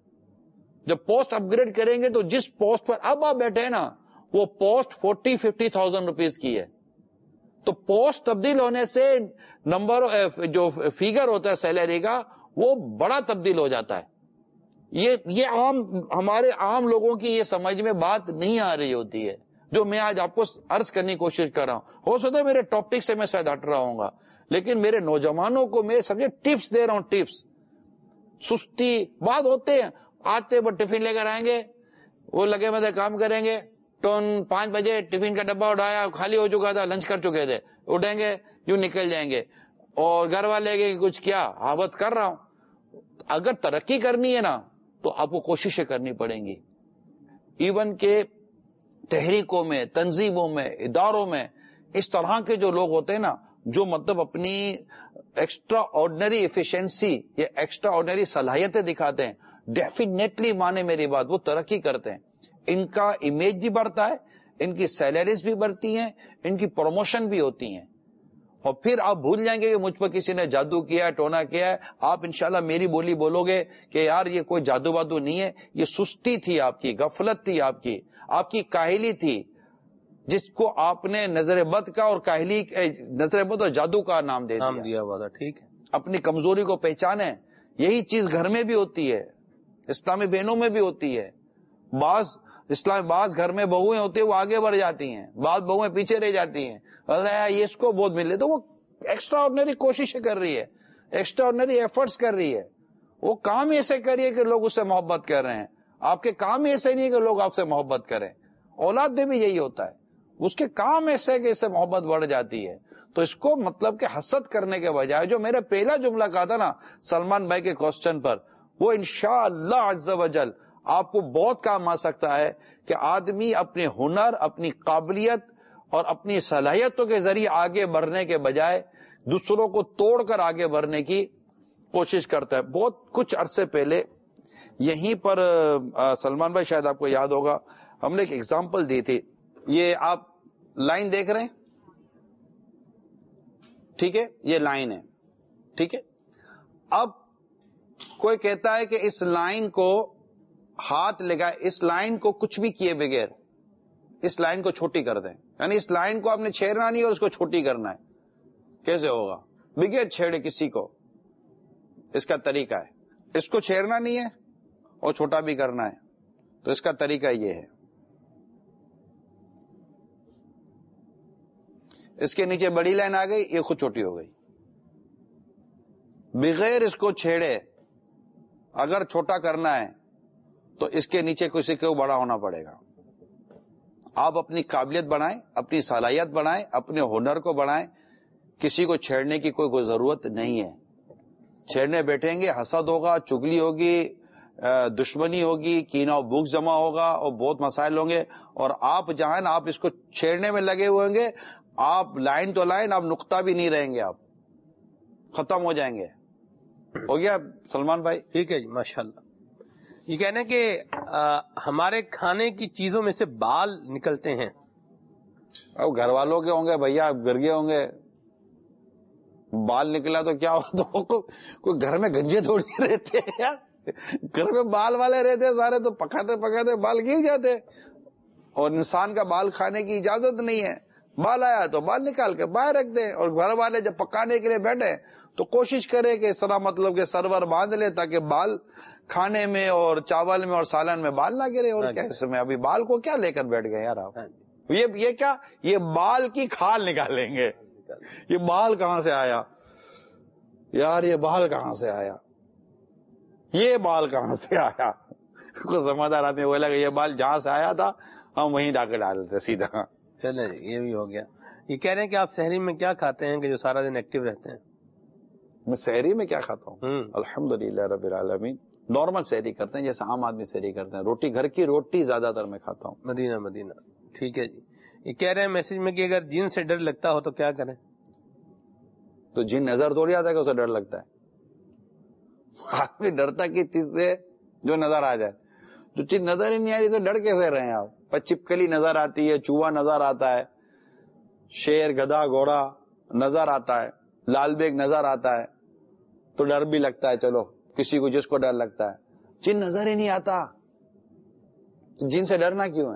جب پوسٹ اپ گریڈ کریں گے تو جس پوسٹ پر اب آپ بیٹھے ہیں نا, وہ post forty fifty thousand rupees کی ہے. تو پوسٹ تبدیل ہونے سے نمبر جو فیگر ہوتا ہے سیلری کا وہ بڑا تبدیل ہو جاتا ہے. یہ یہ عام ہمارے عام لوگوں کی یہ سمجھ میں بات نہیں آ رہی ہوتی ہے, جو میں آج آپ کو عرض کرنے کی کوشش کر رہا ہوں. ہو سکتا ہے میرے ٹاپک سے میں شاید ہٹ رہا ہوں گا, لیکن میرے نوجوانوں کو میں سمجھے ٹپس دے رہا ہوں. ٹپس سستی بات ہوتے ہیں, آتے وہ ٹفن لے کر آئیں گے, وہ لگے مدے کام کریں گے, ٹون پانچ بجے ٹفن کا ڈبہ اٹھایا, خالی ہو چکا تھا, لنچ کر چکے تھے, اٹھیں گے یوں نکل جائیں گے, اور گھر والے گے کچھ کیا ہاوت کر رہا ہوں. اگر ترقی کرنی ہے نا تو آپ کو کوششیں کرنی پڑیں گی. ایون کہ تحریکوں میں, تنظیموں میں, اداروں میں اس طرح کے جو لوگ ہوتے ہیں نا, جو مطلب اپنی ایکسٹرا آرڈنری ایفیشنسی یا ایکسٹرا آرڈنری صلاحیتیں دکھاتے ہیں, ڈیفینیٹلی مانے میری بات, وہ ترقی کرتے ہیں. ان کا امیج بھی بڑھتا ہے, ان کی سیلریز بھی بڑھتی ہیں, ان کی پروموشن بھی ہوتی ہیں. اور پھر آپ بھول جائیں گے کہ مجھ پر کسی نے جادو کیا ہے, ٹونا کیا ہے. آپ انشاءاللہ میری بولی بولو گے کہ یار یہ کوئی جادو بادو نہیں ہے, یہ سستی تھی آپ کی, غفلت تھی آپ کی, آپ کی کاہلی تھی, جس کو آپ نے نظر بد کا اور کاہلی نظر بد اور جادو کا نام دے نام دیا ہوا تھا. ٹھیک ہے, اپنی کمزوری کو پہچانے. یہی چیز گھر میں بھی ہوتی ہے, اسلامی بہنوں میں بھی ہوتی ہے. بعض اسلام بعض گھر میں بہویں ہوتی ہیں وہ آگے بڑھ جاتی ہیں, بعض بہویں پیچھے رہ جاتی ہیں. یہ اس کو بہت ملے تو وہ ایکسٹرا آرڈنری کوششیں کر رہی ہے, ایکسٹرا آرڈنری ایفرٹس کر رہی ہے. وہ کام ایسے کر رہی ہے کہ لوگ اس سے محبت کر رہے ہیں. آپ کے کام ایسے نہیں کہ لوگ آپ سے محبت کریں. اولاد میں بھی یہی ہوتا ہے, اس کے کام ایسے کہ اس سے محبت بڑھ جاتی ہے. تو اس کو مطلب کہ حسد کرنے کے بجائے, جو میرا پہلا جملہ کہا تھا نا سلمان بھائی کے کوسچن پر, وہ انشاءاللہ عز و جل آپ کو بہت کام آ سکتا ہے کہ آدمی اپنے ہنر, اپنی قابلیت اور اپنی صلاحیتوں کے ذریعے آگے بڑھنے کے بجائے دوسروں کو توڑ کر آگے بڑھنے کی کوشش کرتا ہے. بہت کچھ عرصے پہلے یہیں پر سلمان بھائی شاید آپ کو یاد ہوگا, ہم نے ایک ایگزامپل دی تھی. یہ آپ لائن دیکھ رہے ہیں, ٹھیک ہے, یہ لائن ہے, ٹھیک ہے. اب کوئی کہتا ہے کہ اس لائن کو ہاتھ لگائے, اس لائن کو کچھ بھی کیے بغیر اس لائن کو چھوٹی کر دیں, یعنی اس لائن کو آپ نے چھیڑنا نہیں اور اس کو چھوٹی کرنا ہے. کیسے ہوگا؟ بغیر چھیڑے کسی کو. اس کا طریقہ ہے, اس کو چھیڑنا نہیں ہے اور چھوٹا بھی کرنا ہے, تو اس کا طریقہ یہ ہے, اس کے نیچے بڑی لائن آ گئی, یہ خود چھوٹی ہو گئی. بغیر اس کو چھیڑے اگر چھوٹا کرنا ہے تو اس کے نیچے کسی کو بڑا ہونا پڑے گا. آپ اپنی قابلیت بڑھائیں, اپنی صلاحیت بڑھائیں, اپنے ہنر کو بڑھائیں. کسی کو چھیڑنے کی کوئی کوئی ضرورت نہیں ہے. چھیڑنے بیٹھیں گے حسد ہوگا, چگلی ہوگی, دشمنی ہوگی, کینہ و بغض جمع ہوگا اور بہت مسائل ہوں گے. اور آپ جہاں نا آپ اس کو چھیڑنے میں لگے ہوئے ہوں گے, آپ لائن تو لائن, آپ نقطہ بھی نہیں رہیں گے, آپ ختم ہو جائیں گے. ہو گیا سلمان بھائی؟ ٹھیک ہے جی, ماشاءاللہ. یہ کہنا ہے کہ آ, ہمارے کھانے کی چیزوں میں سے بال نکلتے ہیں. اب گھر والوں کے ہوں گے بھیا, گر گئے ہوں گے, بال نکلا تو کیا ہو, تو کوئی گھر میں گنجے تھوڑی رہتے ہیں یار, گھر میں بال والے رہتے سارے, تو پکاتے پکاتے بال گر جاتے. اور انسان کا بال کھانے کی اجازت نہیں ہے. بال آیا تو بال نکال کے باہر رکھ دیں, اور گھر والے جب پکانے کے لیے بیٹھے تو کوشش کرے کہ اس طرح مطلب کہ سرور باندھ لے تاکہ بال کھانے میں اور چاول میں اور سالن میں بال نہ گرے. اور کیا اس میں ابھی بال کو کیا لے کر بیٹھ گئے یار آپ؟ یہ یہ کیا, یہ بال کی کھال نکالیں گے. یہ بال کہاں سے آیا یار, یہ بال کہاں سے آیا, یہ بال کہاں سے آیا؟ کوئی سمجھدار آدمی بولا کہ یہ بال جہاں سے آیا تھا ہم وہیں جا کے ڈال دیتے سیدھا. چلیں یہ بھی ہو گیا. یہ کہہ رہے ہیں کہ آپ سحری میں کیا کھاتے ہیں کہ جو سارا دن ایکٹیو رہتے ہیں؟ میں سحری میں کیا کھاتا ہوں؟ الحمدللہ رب العالمین, نارمل سحری کرتے ہیں جیسے عام آدمی سحری کرتے ہیں. روٹی, گھر کی روٹی زیادہ تر میں کھاتا ہوں. مدینہ مدینہ. ٹھیک ہے جی. یہ کہہ رہے ہیں میسج میں کہ اگر جن سے ڈر لگتا ہو تو کیا کریں؟ تو جن نظر توڑی آتا ہے کہ اسے ڈر لگتا ہے. آدمی ڈرتا کی چیز سے جو نظر آ جائے. جو چیز نظر ہی نہیں آ رہی تو ڈر کیسے رہے ہیں آپ؟ چپکلی نظر آتی ہے, چوہا نظر آتا ہے, شیر, گدھا, گھوڑا نظر آتا ہے, لال بیگ نظر آتا ہے, تو ڈر بھی لگتا ہے. چلو کسی کو جس کو ڈر لگتا ہے. جن نظر ہی نہیں آتا, جن سے ڈرنا کیوں ہے؟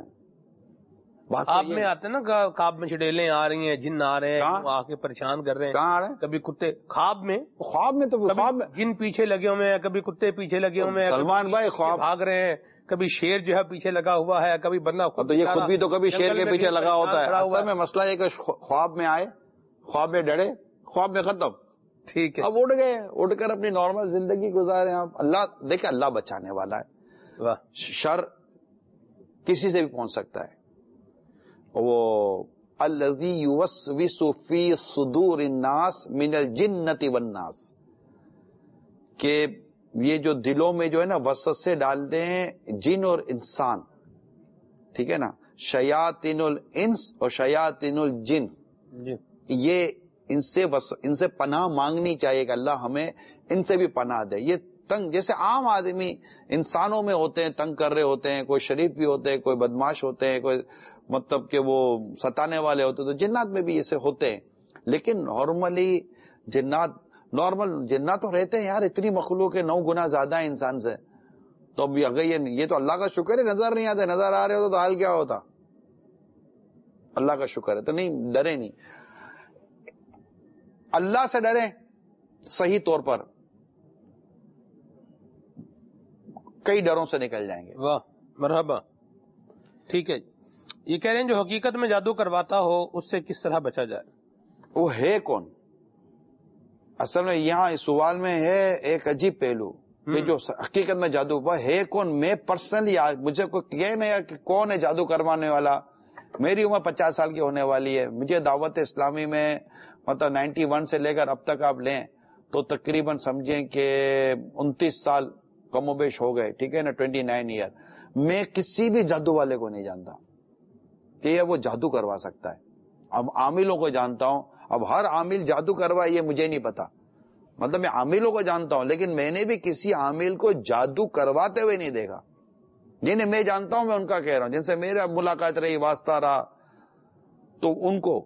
آپ میں آتے نا خواب میں چڑیلیں آ رہی ہیں, جن آ رہے ہیں, آ کے پریشان کر رہے ہیں. کہاں آ رہے ہیں؟ کبھی کتے خواب میں, خواب میں تو خواب میں جن پیچھے لگے ہوئے ہیں, کبھی کتے پیچھے لگے ہوئے ہیں, سلمان بھائی خواب بھاگ رہے ہیں, کبھی شیر جو ہے پیچھے لگا ہوا ہے, کبھی بندہ تو یہ خود بھی تو کبھی شیر کے پیچھے لگا ہوتا ہے. اصل میں مسئلہ یہ کہ خواب میں آئے, خواب میں ڈرے, خواب میں ختم. ٹھیک ہے, اب اٹھ گئے, اٹھ کر اپنی نارمل زندگی گزارے آپ. اللہ دیکھیں, اللہ بچانے والا ہے. شر کسی سے بھی پہنچ سکتا ہے. وہ الذی یوسوس فی صدور الناس من الجنۃ والناس, کہ یہ جو دلوں میں جو ہے نا وسوسے ڈالتے ہیں جن اور انسان, ٹھیک ہے نا, شیاطین الانس اور شیاطین الجن, یہ ان سے ان سے پناہ مانگنی چاہیے کہ اللہ ہمیں ان سے بھی پناہ دے. یہ تنگ جیسے عام آدمی انسانوں میں ہوتے ہیں, تنگ کر رہے ہوتے ہیں, کوئی شریف بھی ہوتے ہیں, کوئی بدماش ہوتے ہیں, کوئی مطلب کہ وہ ستانے والے ہوتے ہیں, تو جنات میں بھی ایسے ہوتے ہیں. لیکن نارملی جنات نارمل جنات تو رہتے ہیں یار, اتنی مخلوق ہے, نو گنا زیادہ ہے انسان سے. تو اب اگر یہ یہ تو اللہ کا شکر ہے نظر نہیں آتے, نظر آ رہے ہوتے تو حال کیا ہوتا؟ اللہ کا شکر ہے. تو نہیں, ڈرے نہیں, اللہ سے ڈریں صحیح طور پر, کئی ڈروں سے نکل جائیں گے. واہ مرحبا. ٹھیک ہے, یہ کہہ رہے ہیں جو حقیقت میں جادو کرواتا ہو اس سے کس طرح بچا جائے؟ وہ ہے کون؟ اصل میں یہاں اس سوال میں ہے ایک عجیب پہلو کہ جو حقیقت میں جادو وہ ہے کون. میں پرسنلی مجھے کوئی کہے نہیں کہ کون ہے جادو کروانے والا. میری عمر پچاس سال کی ہونے والی ہے. مجھے دعوت اسلامی میں مطلب نائنٹی ون سے لے کر اب تک آپ لیں تو تقریباً سمجھیں کہ انتیس سال کم و بیش ہو گئے, ٹھیک ہے نا, ٹوینٹی نائن ایئر. میں کسی بھی جادو والے کو نہیں جانتا کہ یہ وہ جادو کروا سکتا ہے. اب عاملوں کو جانتا ہوں, اب ہر عامل جادو کروائے یہ مجھے نہیں پتا. مطلب میں عاملوں کو جانتا ہوں لیکن میں نے بھی کسی عامل کو جادو کرواتے ہوئے نہیں دیکھا. جنہیں میں جانتا ہوں میں ان کا کہہ رہا ہوں, جن سے میرا ملاقات رہی, واسطہ رہا, تو ان کو.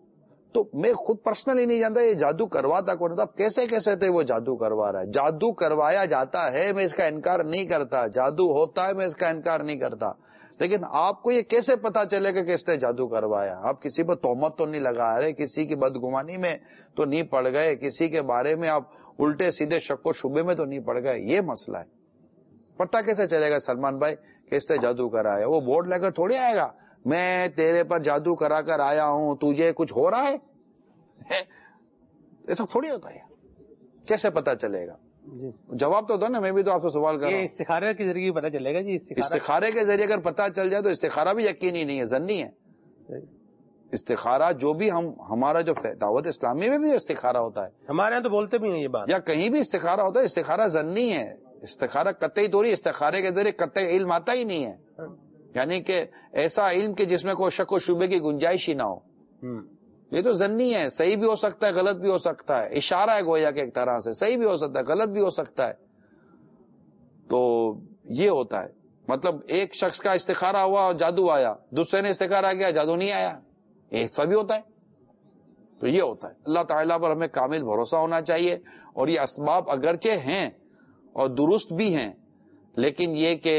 تو میں خود پرسنلی نہیں جانتا یہ جادو کرواتا کون تھا, کیسے کیسے تھے وہ جادو کروا رہا ہے. جادو کروایا جاتا ہے, میں اس کا انکار نہیں کرتا, جادو ہوتا ہے, میں اس کا انکار نہیں کرتا, لیکن آپ کو یہ کیسے پتا چلے گا کہ اس نے جادو کروایا؟ آپ کسی پر تہمت تو نہیں لگا رہے, کسی کی بدگمانی میں تو نہیں پڑ گئے, کسی کے بارے میں آپ الٹے سیدھے شک و شبے میں تو نہیں پڑ گئے. یہ مسئلہ ہے. پتا کیسے چلے گا سلمان بھائی کہ اس نے جادو کرایا؟ وہ بورڈ لے کر تھوڑی آئے گا, میں تیرے پر جادو کرا کر آیا ہوں, تجھے کچھ ہو رہا ہے؟ ایسا تھوڑی ہوتا ہے. کیسے پتا چلے گا؟ جواب تو دو نا, میں بھی تو آپ سے سوال کر رہا ہوں. استخارے کے ذریعے پتا چلے گا جی. استخارے کے ذریعے اگر پتا چل جائے تو استخارہ بھی یقینی نہیں ہے, ظنی ہے. استخارہ جو بھی ہم ہمارا جو دعوت اسلامی میں بھی استخارہ ہوتا ہے, ہمارے یہاں تو بولتے بھی ہیں یہ بات, یا کہیں بھی استخارہ ہوتا ہے, استخارہ ظنی ہے. استخارہ قطعی طوری, استخارے کے ذریعے قطعی علم آتا ہی نہیں ہے, یعنی کہ ایسا علم کہ جس میں کوئی شک و شبے کی گنجائش ہی نہ ہو. یہ تو ظنی ہے, صحیح بھی ہو سکتا ہے, غلط بھی ہو سکتا ہے, اشارہ ہے گویا کہ ایک طرح سے, صحیح بھی ہو سکتا ہے, غلط بھی ہو سکتا ہے. تو یہ ہوتا ہے. مطلب ایک شخص کا استخارہ ہوا اور جادو آیا, دوسرے نے استخارہ کیا, جادو نہیں آیا, ایسا بھی ہوتا ہے. تو یہ ہوتا ہے. اللہ تعالیٰ پر ہمیں کامل بھروسہ ہونا چاہیے, اور یہ اسباب اگرچہ ہیں اور درست بھی ہیں, لیکن یہ کہ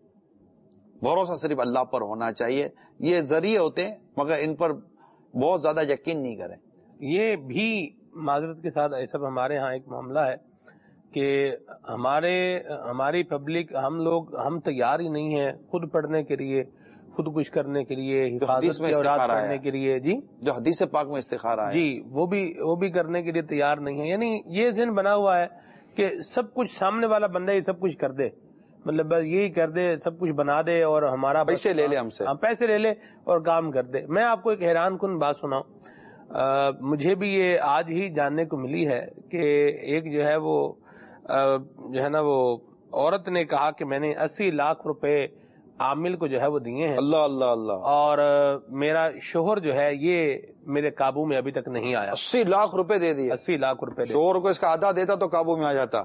بھروسہ صرف اللہ پر ہونا چاہیے. یہ ذریعے ہوتے ہیں مگر ان پر بہت زیادہ یقین نہیں کریں. یہ بھی معذرت کے ساتھ ایسا ہمارے ہاں ایک معاملہ ہے کہ ہمارے ہماری پبلک, ہم لوگ ہم تیار ہی نہیں ہیں خود پڑھنے کے لیے, خود کچھ کرنے کے لیے, حفاظت میں کرنے کے لیے. جی جو حدیث پاک میں استخارہ ہے, جی وہ بھی وہ بھی کرنے کے لیے تیار نہیں ہے. یعنی یہ ذہن بنا ہوا ہے کہ سب کچھ سامنے والا بندہ یہ سب کچھ کر دے, مطلب بس یہی کر دے, سب کچھ بنا دے اور ہمارا پیسے لے لے ہم سے, پیسے لے لے اور کام کر دے. میں آپ کو ایک حیران کن بات سناؤں, مجھے بھی یہ آج ہی جاننے کو ملی ہے کہ ایک جو ہے وہ جو ہے نا وہ عورت نے کہا کہ میں نے اسی لاکھ روپے عامل کو جو ہے وہ دیے ہیں, اللہ اللہ اللہ, اور میرا شوہر جو ہے یہ میرے قابو میں ابھی تک نہیں آیا. اسی لاکھ روپے دے دیے, اسی لاکھ روپے. شوہر کو اس کا آدھا دیتا تو قابو میں آ جاتا.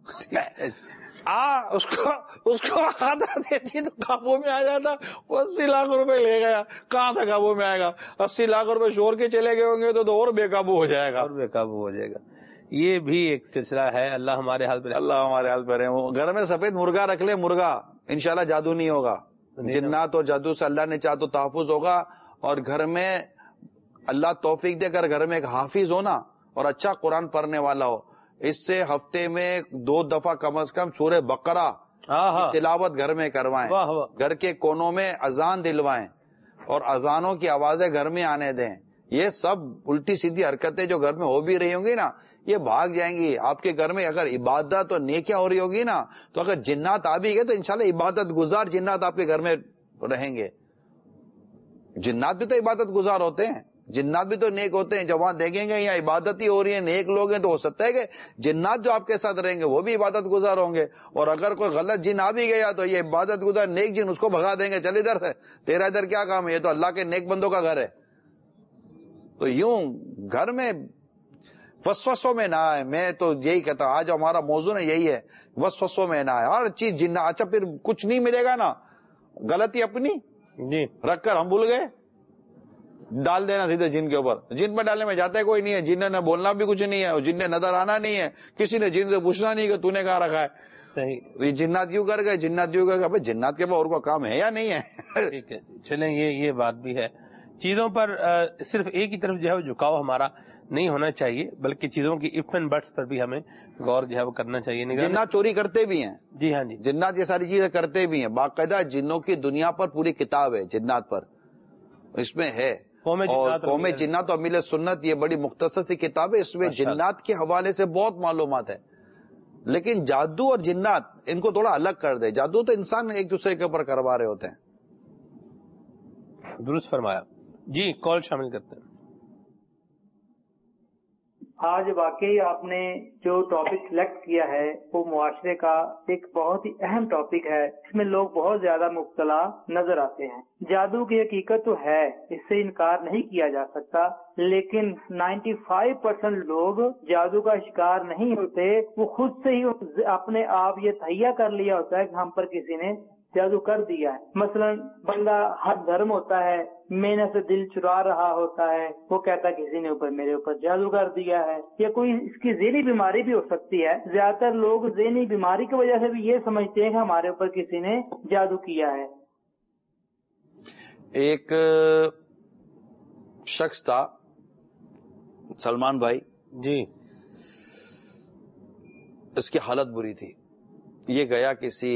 آ, اس کو اس کو آدھا دیتی تو قابو میں آ جاتا. وہ اسی لاکھ روپے لے گیا, کہاں تھا قابو میں آئے گا؟ اسی لاکھ روپے شوہر کے چلے گئے ہوں گے تو, تو اور بے قابو ہو جائے گا, اور بے قابو ہو جائے گا. یہ بھی ایک سلسلہ ہے. اللہ ہمارے حال پہ, اللہ ہمارے حال پہ رہے. گھر میں سفید مرغا رکھ لے, مرغا انشاءاللہ جادو نہیں ہوگا. جنات اور جادو سے اللہ نے چاہ تو تحفظ ہوگا. اور گھر میں اللہ توفیق دے کر گھر میں ایک حافظ ہونا اور اچھا قرآن پڑھنے والا ہو, اس سے ہفتے میں دو دفعہ کم از کم سورہ بقرہ تلاوت گھر میں کروائیں, گھر کے کونوں میں اذان دلوائیں اور اذانوں کی آوازیں گھر میں آنے دیں. یہ سب الٹی سیدھی حرکتیں جو گھر میں ہو بھی رہی ہوں گی نا, یہ بھاگ جائیں گی. آپ کے گھر میں اگر عبادت اور نیکیاں ہو رہی ہوگی نا, تو اگر جنات آ بھی گئے تو انشاءاللہ عبادت گزار جنات آپ کے گھر میں رہیں گے. جنات بھی تو عبادت گزار ہوتے ہیں, جنات بھی تو نیک ہوتے ہیں. جب وہاں دیکھیں گے یہاں عبادت ہی ہو رہی ہے, نیک لوگ ہیں, تو ہو سکتا ہے کہ جنات جو آپ کے ساتھ رہیں گے وہ بھی عبادت گزار ہوں گے. اور اگر کوئی غلط جن آ بھی گیا تو یہ عبادت گزار نیک جن اس کو بھگا دیں گے, چل ادھر سے, تیرا ادھر کیا کام ہے, یہ تو اللہ کے نیک بندوں کا گھر ہے. تو یوں گھر میں وسوسوں میں نہ آئے. میں تو یہی کہتا ہوں, آج ہمارا موضوع ہے یہی ہے, وسوسوں میں نہ آئے. ہر چیز جن, اچھا پھر کچھ نہیں ملے گا نا, غلطی اپنی جی رکھ کر ہم بھول گئے, ڈال دینا سیدھے جن کے اوپر. جن پر ڈالنے میں جاتا ہے کوئی نہیں ہے, جن نے بولنا بھی کچھ نہیں ہے, اور جن نے نظر آنا نہیں ہے, کسی نے جن سے پوچھنا نہیں کہ تو نے کہاں رکھا ہے. صحیح, جنات یوں کر گئے, جنات یوں کر گئے. جنات کے پاس اور کو کام ہے یا نہیں ہے؟ ٹھیک ہے, چلیں یہ یہ بات بھی ہے. چیزوں پر صرف ایک ہی طرف جو ہے جھکاؤ ہمارا نہیں ہونا چاہیے, بلکہ چیزوں کی اف اینڈ بٹس پر بھی ہمیں غور جو ہے وہ کرنا چاہیے. جنات چوری کرتے بھی ہیں. جی ہاں جی, جنات یہ ساری چیزیں کرتے بھی ہیں. باقاعدہ جنوں کی دنیا پر پوری کتاب ہے جنات پر, اس میں ہے. اور قوم جنات اور مل سنت, یہ بڑی مختصر سی کتاب ہے, اس میں جنات کے حوالے سے بہت معلومات ہے. لیکن جادو اور جنات ان کو تھوڑا الگ کر دے. جادو تو انسان ایک دوسرے کے اوپر کروا رہے ہوتے ہیں. درست فرمایا. جی کال شامل کرتے ہیں. آج واقعی آپ نے جو ٹاپک سلیکٹ کیا ہے وہ معاشرے کا ایک بہت ہی اہم ٹاپک ہے. اس میں لوگ بہت زیادہ مبتلا نظر آتے ہیں. جادو کی حقیقت تو ہے, اس سے انکار نہیں کیا جا سکتا, لیکن نائنٹی فائیو پرسینٹ لوگ جادو کا شکار نہیں ہوتے. وہ خود سے ہی اپنے آپ یہ تہیا کر لیا ہوتا ہے کہ ہم پر کسی نے جادو کر دیا ہے. مثلا بندہ ہر دھرم ہوتا ہے, مینے سے دل چرا رہا ہوتا ہے, وہ کہتا ہے کسی نے اوپر میرے اوپر جادو کر دیا ہے. یا کوئی اس کی ذہنی بیماری بھی ہو سکتی ہے. زیادہ تر لوگ ذہنی بیماری کی وجہ سے بھی یہ سمجھتے ہیں کہ ہمارے اوپر کسی نے جادو کیا ہے. ایک شخص تھا سلمان بھائی جی, اس کی حالت بری تھی. یہ گیا کسی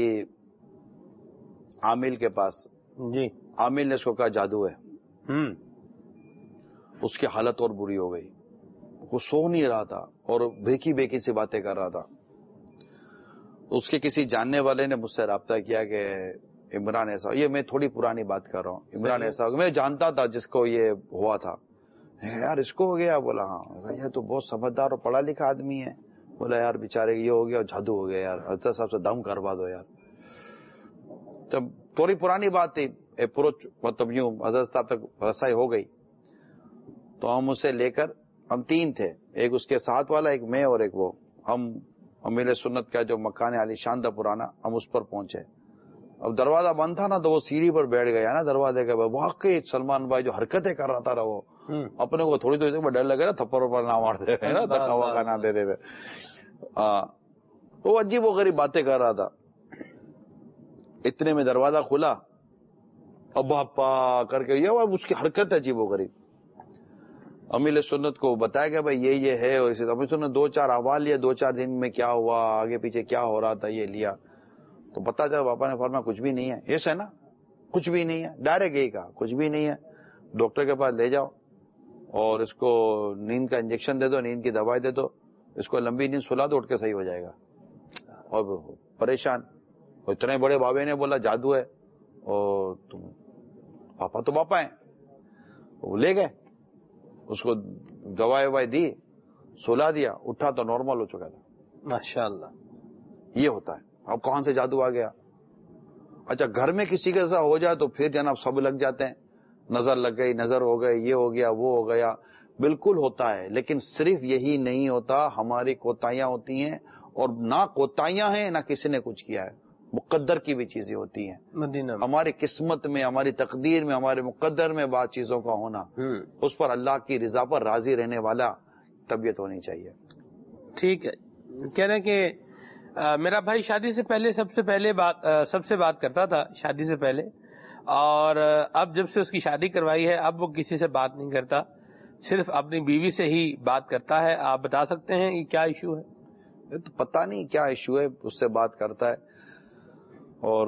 عامل کے پاس. جی, عامل نے اس کو کہا جادو ہے. ہم اس کی حالت اور بری ہو گئی. وہ سو نہیں رہا تھا اور بھیکی بھیکی سے باتیں کر رہا تھا. اس کے کسی جاننے والے نے مجھ سے رابطہ کیا کہ عمران ایسا, یہ میں تھوڑی پرانی بات کر رہا ہوں, عمران ایسا, میں جانتا تھا جس کو یہ ہوا تھا. یار اس کو ہو گیا؟ بولا ہاں. یہ تو بہت سمجھدار اور پڑھا لکھا آدمی ہے. بولا یار بیچارے یہ ہو گیا اور جادو ہو گیا یار, حضرت صاحب سے دم کروا دو یار. تب تھوڑی پرانی بات تھی, اپروچ مطلب یوں حضرت صاحب تک رسائی ہو گئی. تو ہم اسے لے کر, ہم تین تھے, ایک اس کے ساتھ والا, ایک میں اور ایک وہ, ہم امیر سنت کا جو مکان عالی شان تھا پرانا, ہم اس پر پہنچے. اب دروازہ بند تھا نا, تو وہ سیڑھی پر بیٹھ گیا نا دروازے کے. واقعی سلمان بھائی جو حرکتیں کر رہا تھا وہ, اپنے کو تھوڑی تھوڑی ڈر لگے نا, تھپڑ پر نہ مار دے رہے نا, دھکا وکا نہ دے رہے. وہ عجیب و غریب باتیں کر رہا تھا. اتنے میں دروازہ کھلا, ابا پا کر کے, یہ اس کی حرکت عجیب و غریب. امیر سنت کو بتایا گیا بھائی یہ یہ ہے, اور اسے امیر سنت دو چار احوال لیا, دو چار دن میں کیا ہوا, آگے پیچھے کیا ہو رہا تھا, یہ لیا. تو پتا چلا پاپا نے فرمایا کچھ بھی نہیں ہے. ایسا ہے نا, کچھ بھی نہیں ہے, ڈائریکٹ یہی کہا کچھ بھی نہیں ہے. ڈاکٹر کے پاس لے جاؤ اور اس کو نیند کا انجیکشن دے دو, نیند کی دوائی دے دو, اس کو لمبی نیند سلا دو, اٹھ کے صحیح ہو جائے گا. اور پریشان, اتنے بڑے بابے نے بولا جادو ہے, اور تم پاپا تو پاپا ہیں. وہ لے گئے, اس کو دوائی وائی دی, سلا دیا, اٹھا تو نارمل ہو چکا تھا. ماشاءاللہ. یہ ہوتا ہے. اب کہاں سے جادو آ گیا؟ اچھا گھر میں کسی کے ساتھ ہو جائے تو پھر جناب سب لگ جاتے ہیں, نظر لگ گئی, نظر ہو گئی, یہ ہو گیا, وہ ہو گیا. بالکل ہوتا ہے, لیکن صرف یہی نہیں ہوتا, ہماری کوتاہیاں ہوتی ہیں, اور نہ کوتاہیاں ہیں نہ کسی نے کچھ کیا ہے, مقدر کی بھی چیزیں ہوتی ہیں. مدینہ ہماری قسمت میں, ہماری تقدیر میں, ہمارے مقدر میں بعض چیزوں کا ہونا, اس پر اللہ کی رضا پر راضی رہنے والا طبیعت ہونی چاہیے. ٹھیک ہے. کہہ رہے ہیں کہ آ, میرا بھائی شادی سے پہلے سب سے پہلے بات آ, سب سے بات کرتا تھا شادی سے پہلے, اور اب جب سے اس کی شادی کروائی ہے اب وہ کسی سے بات نہیں کرتا, صرف اپنی بیوی سے ہی بات کرتا ہے. آپ بتا سکتے ہیں یہ کیا ایشو ہے؟ تو پتہ نہیں کیا ایشو ہے, اس سے بات کرتا ہے, اور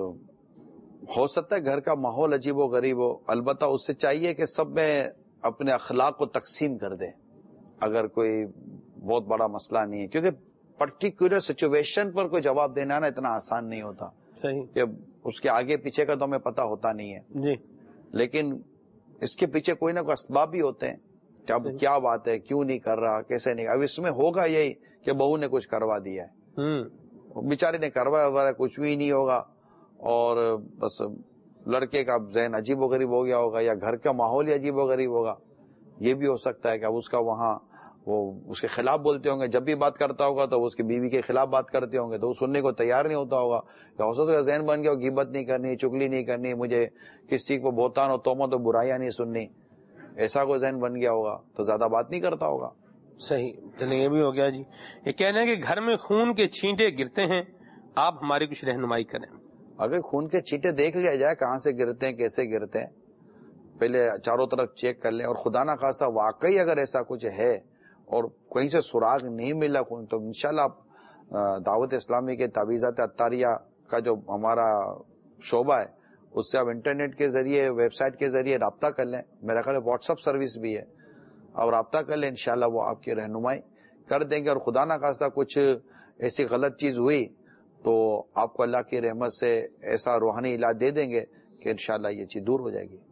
ہو سکتا ہے گھر کا ماحول عجیب و غریب ہو. البتہ اس سے چاہیے کہ سب میں اپنے اخلاق کو تقسیم کر دے, اگر کوئی بہت بڑا مسئلہ نہیں ہے, کیونکہ پرٹیکولر سچویشن پر کوئی جواب دینا نا اتنا آسان نہیں ہوتا. صحیح. کہ اس کے آگے پیچھے کا تو ہمیں پتہ ہوتا نہیں ہے جی, لیکن اس کے پیچھے کوئی نہ کوئی اسباب بھی ہوتے ہیں کہ اب کیا بات ہے, کیوں نہیں کر رہا, کیسے نہیں. اب اس میں ہوگا یہی کہ بہو نے کچھ کروا دیا ہے, بیچارے نے کروایا ہوا ہے, کچھ بھی نہیں ہوگا, اور بس لڑکے کا ذہن عجیب و غریب ہو گیا ہوگا, یا گھر کا ماحول ہی عجیب و غریب ہوگا. یہ بھی ہو سکتا ہے کہ اب اس کا وہاں وہ اس کے خلاف بولتے ہوں گے, جب بھی بات کرتا ہوگا تو اس کی بیوی کے خلاف بات کرتے ہوں گے, تو وہ سننے کو تیار نہیں ہوتا ہوگا. یا ہو سکتا ہے ذہن بن گیا غیبت نہیں کرنی, چگلی نہیں کرنی, مجھے کس چیز کو بہتان اور تہمت اور برائیاں نہیں سننی, ایسا کوئی ذہن بن گیا ہوگا تو زیادہ بات نہیں کرتا ہوگا. صحیح. چلیں یہ بھی ہو گیا جی. یہ کہنا ہے کہ گھر میں خون کے چھینٹے گرتے ہیں, آپ ہماری کچھ رہنمائی کریں. اگر خون کے چھینٹے دیکھ لیا جائے کہاں سے گرتے ہیں, کیسے گرتے ہیں, پہلے چاروں طرف چیک کر لیں, اور خدا نہ خواستہ واقعی اگر ایسا کچھ ہے اور کہیں سے سراغ نہیں ملا خون, تو انشاءاللہ آپ دعوت اسلامی کے تعویذات عطاریہ کا جو ہمارا شعبہ ہے اس سے آپ انٹرنیٹ کے ذریعے, ویب سائٹ کے ذریعے رابطہ کر لیں. میرا خیال ہے واٹس ایپ سروس بھی ہے, اور رابطہ کر لیں, انشاءاللہ وہ آپ کی رہنمائی کر دیں گے. اور خدا نہ خواستہ کچھ ایسی غلط چیز ہوئی تو آپ کو اللہ کی رحمت سے ایسا روحانی علاج دے دیں گے کہ انشاءاللہ یہ چیز دور ہو جائے گی.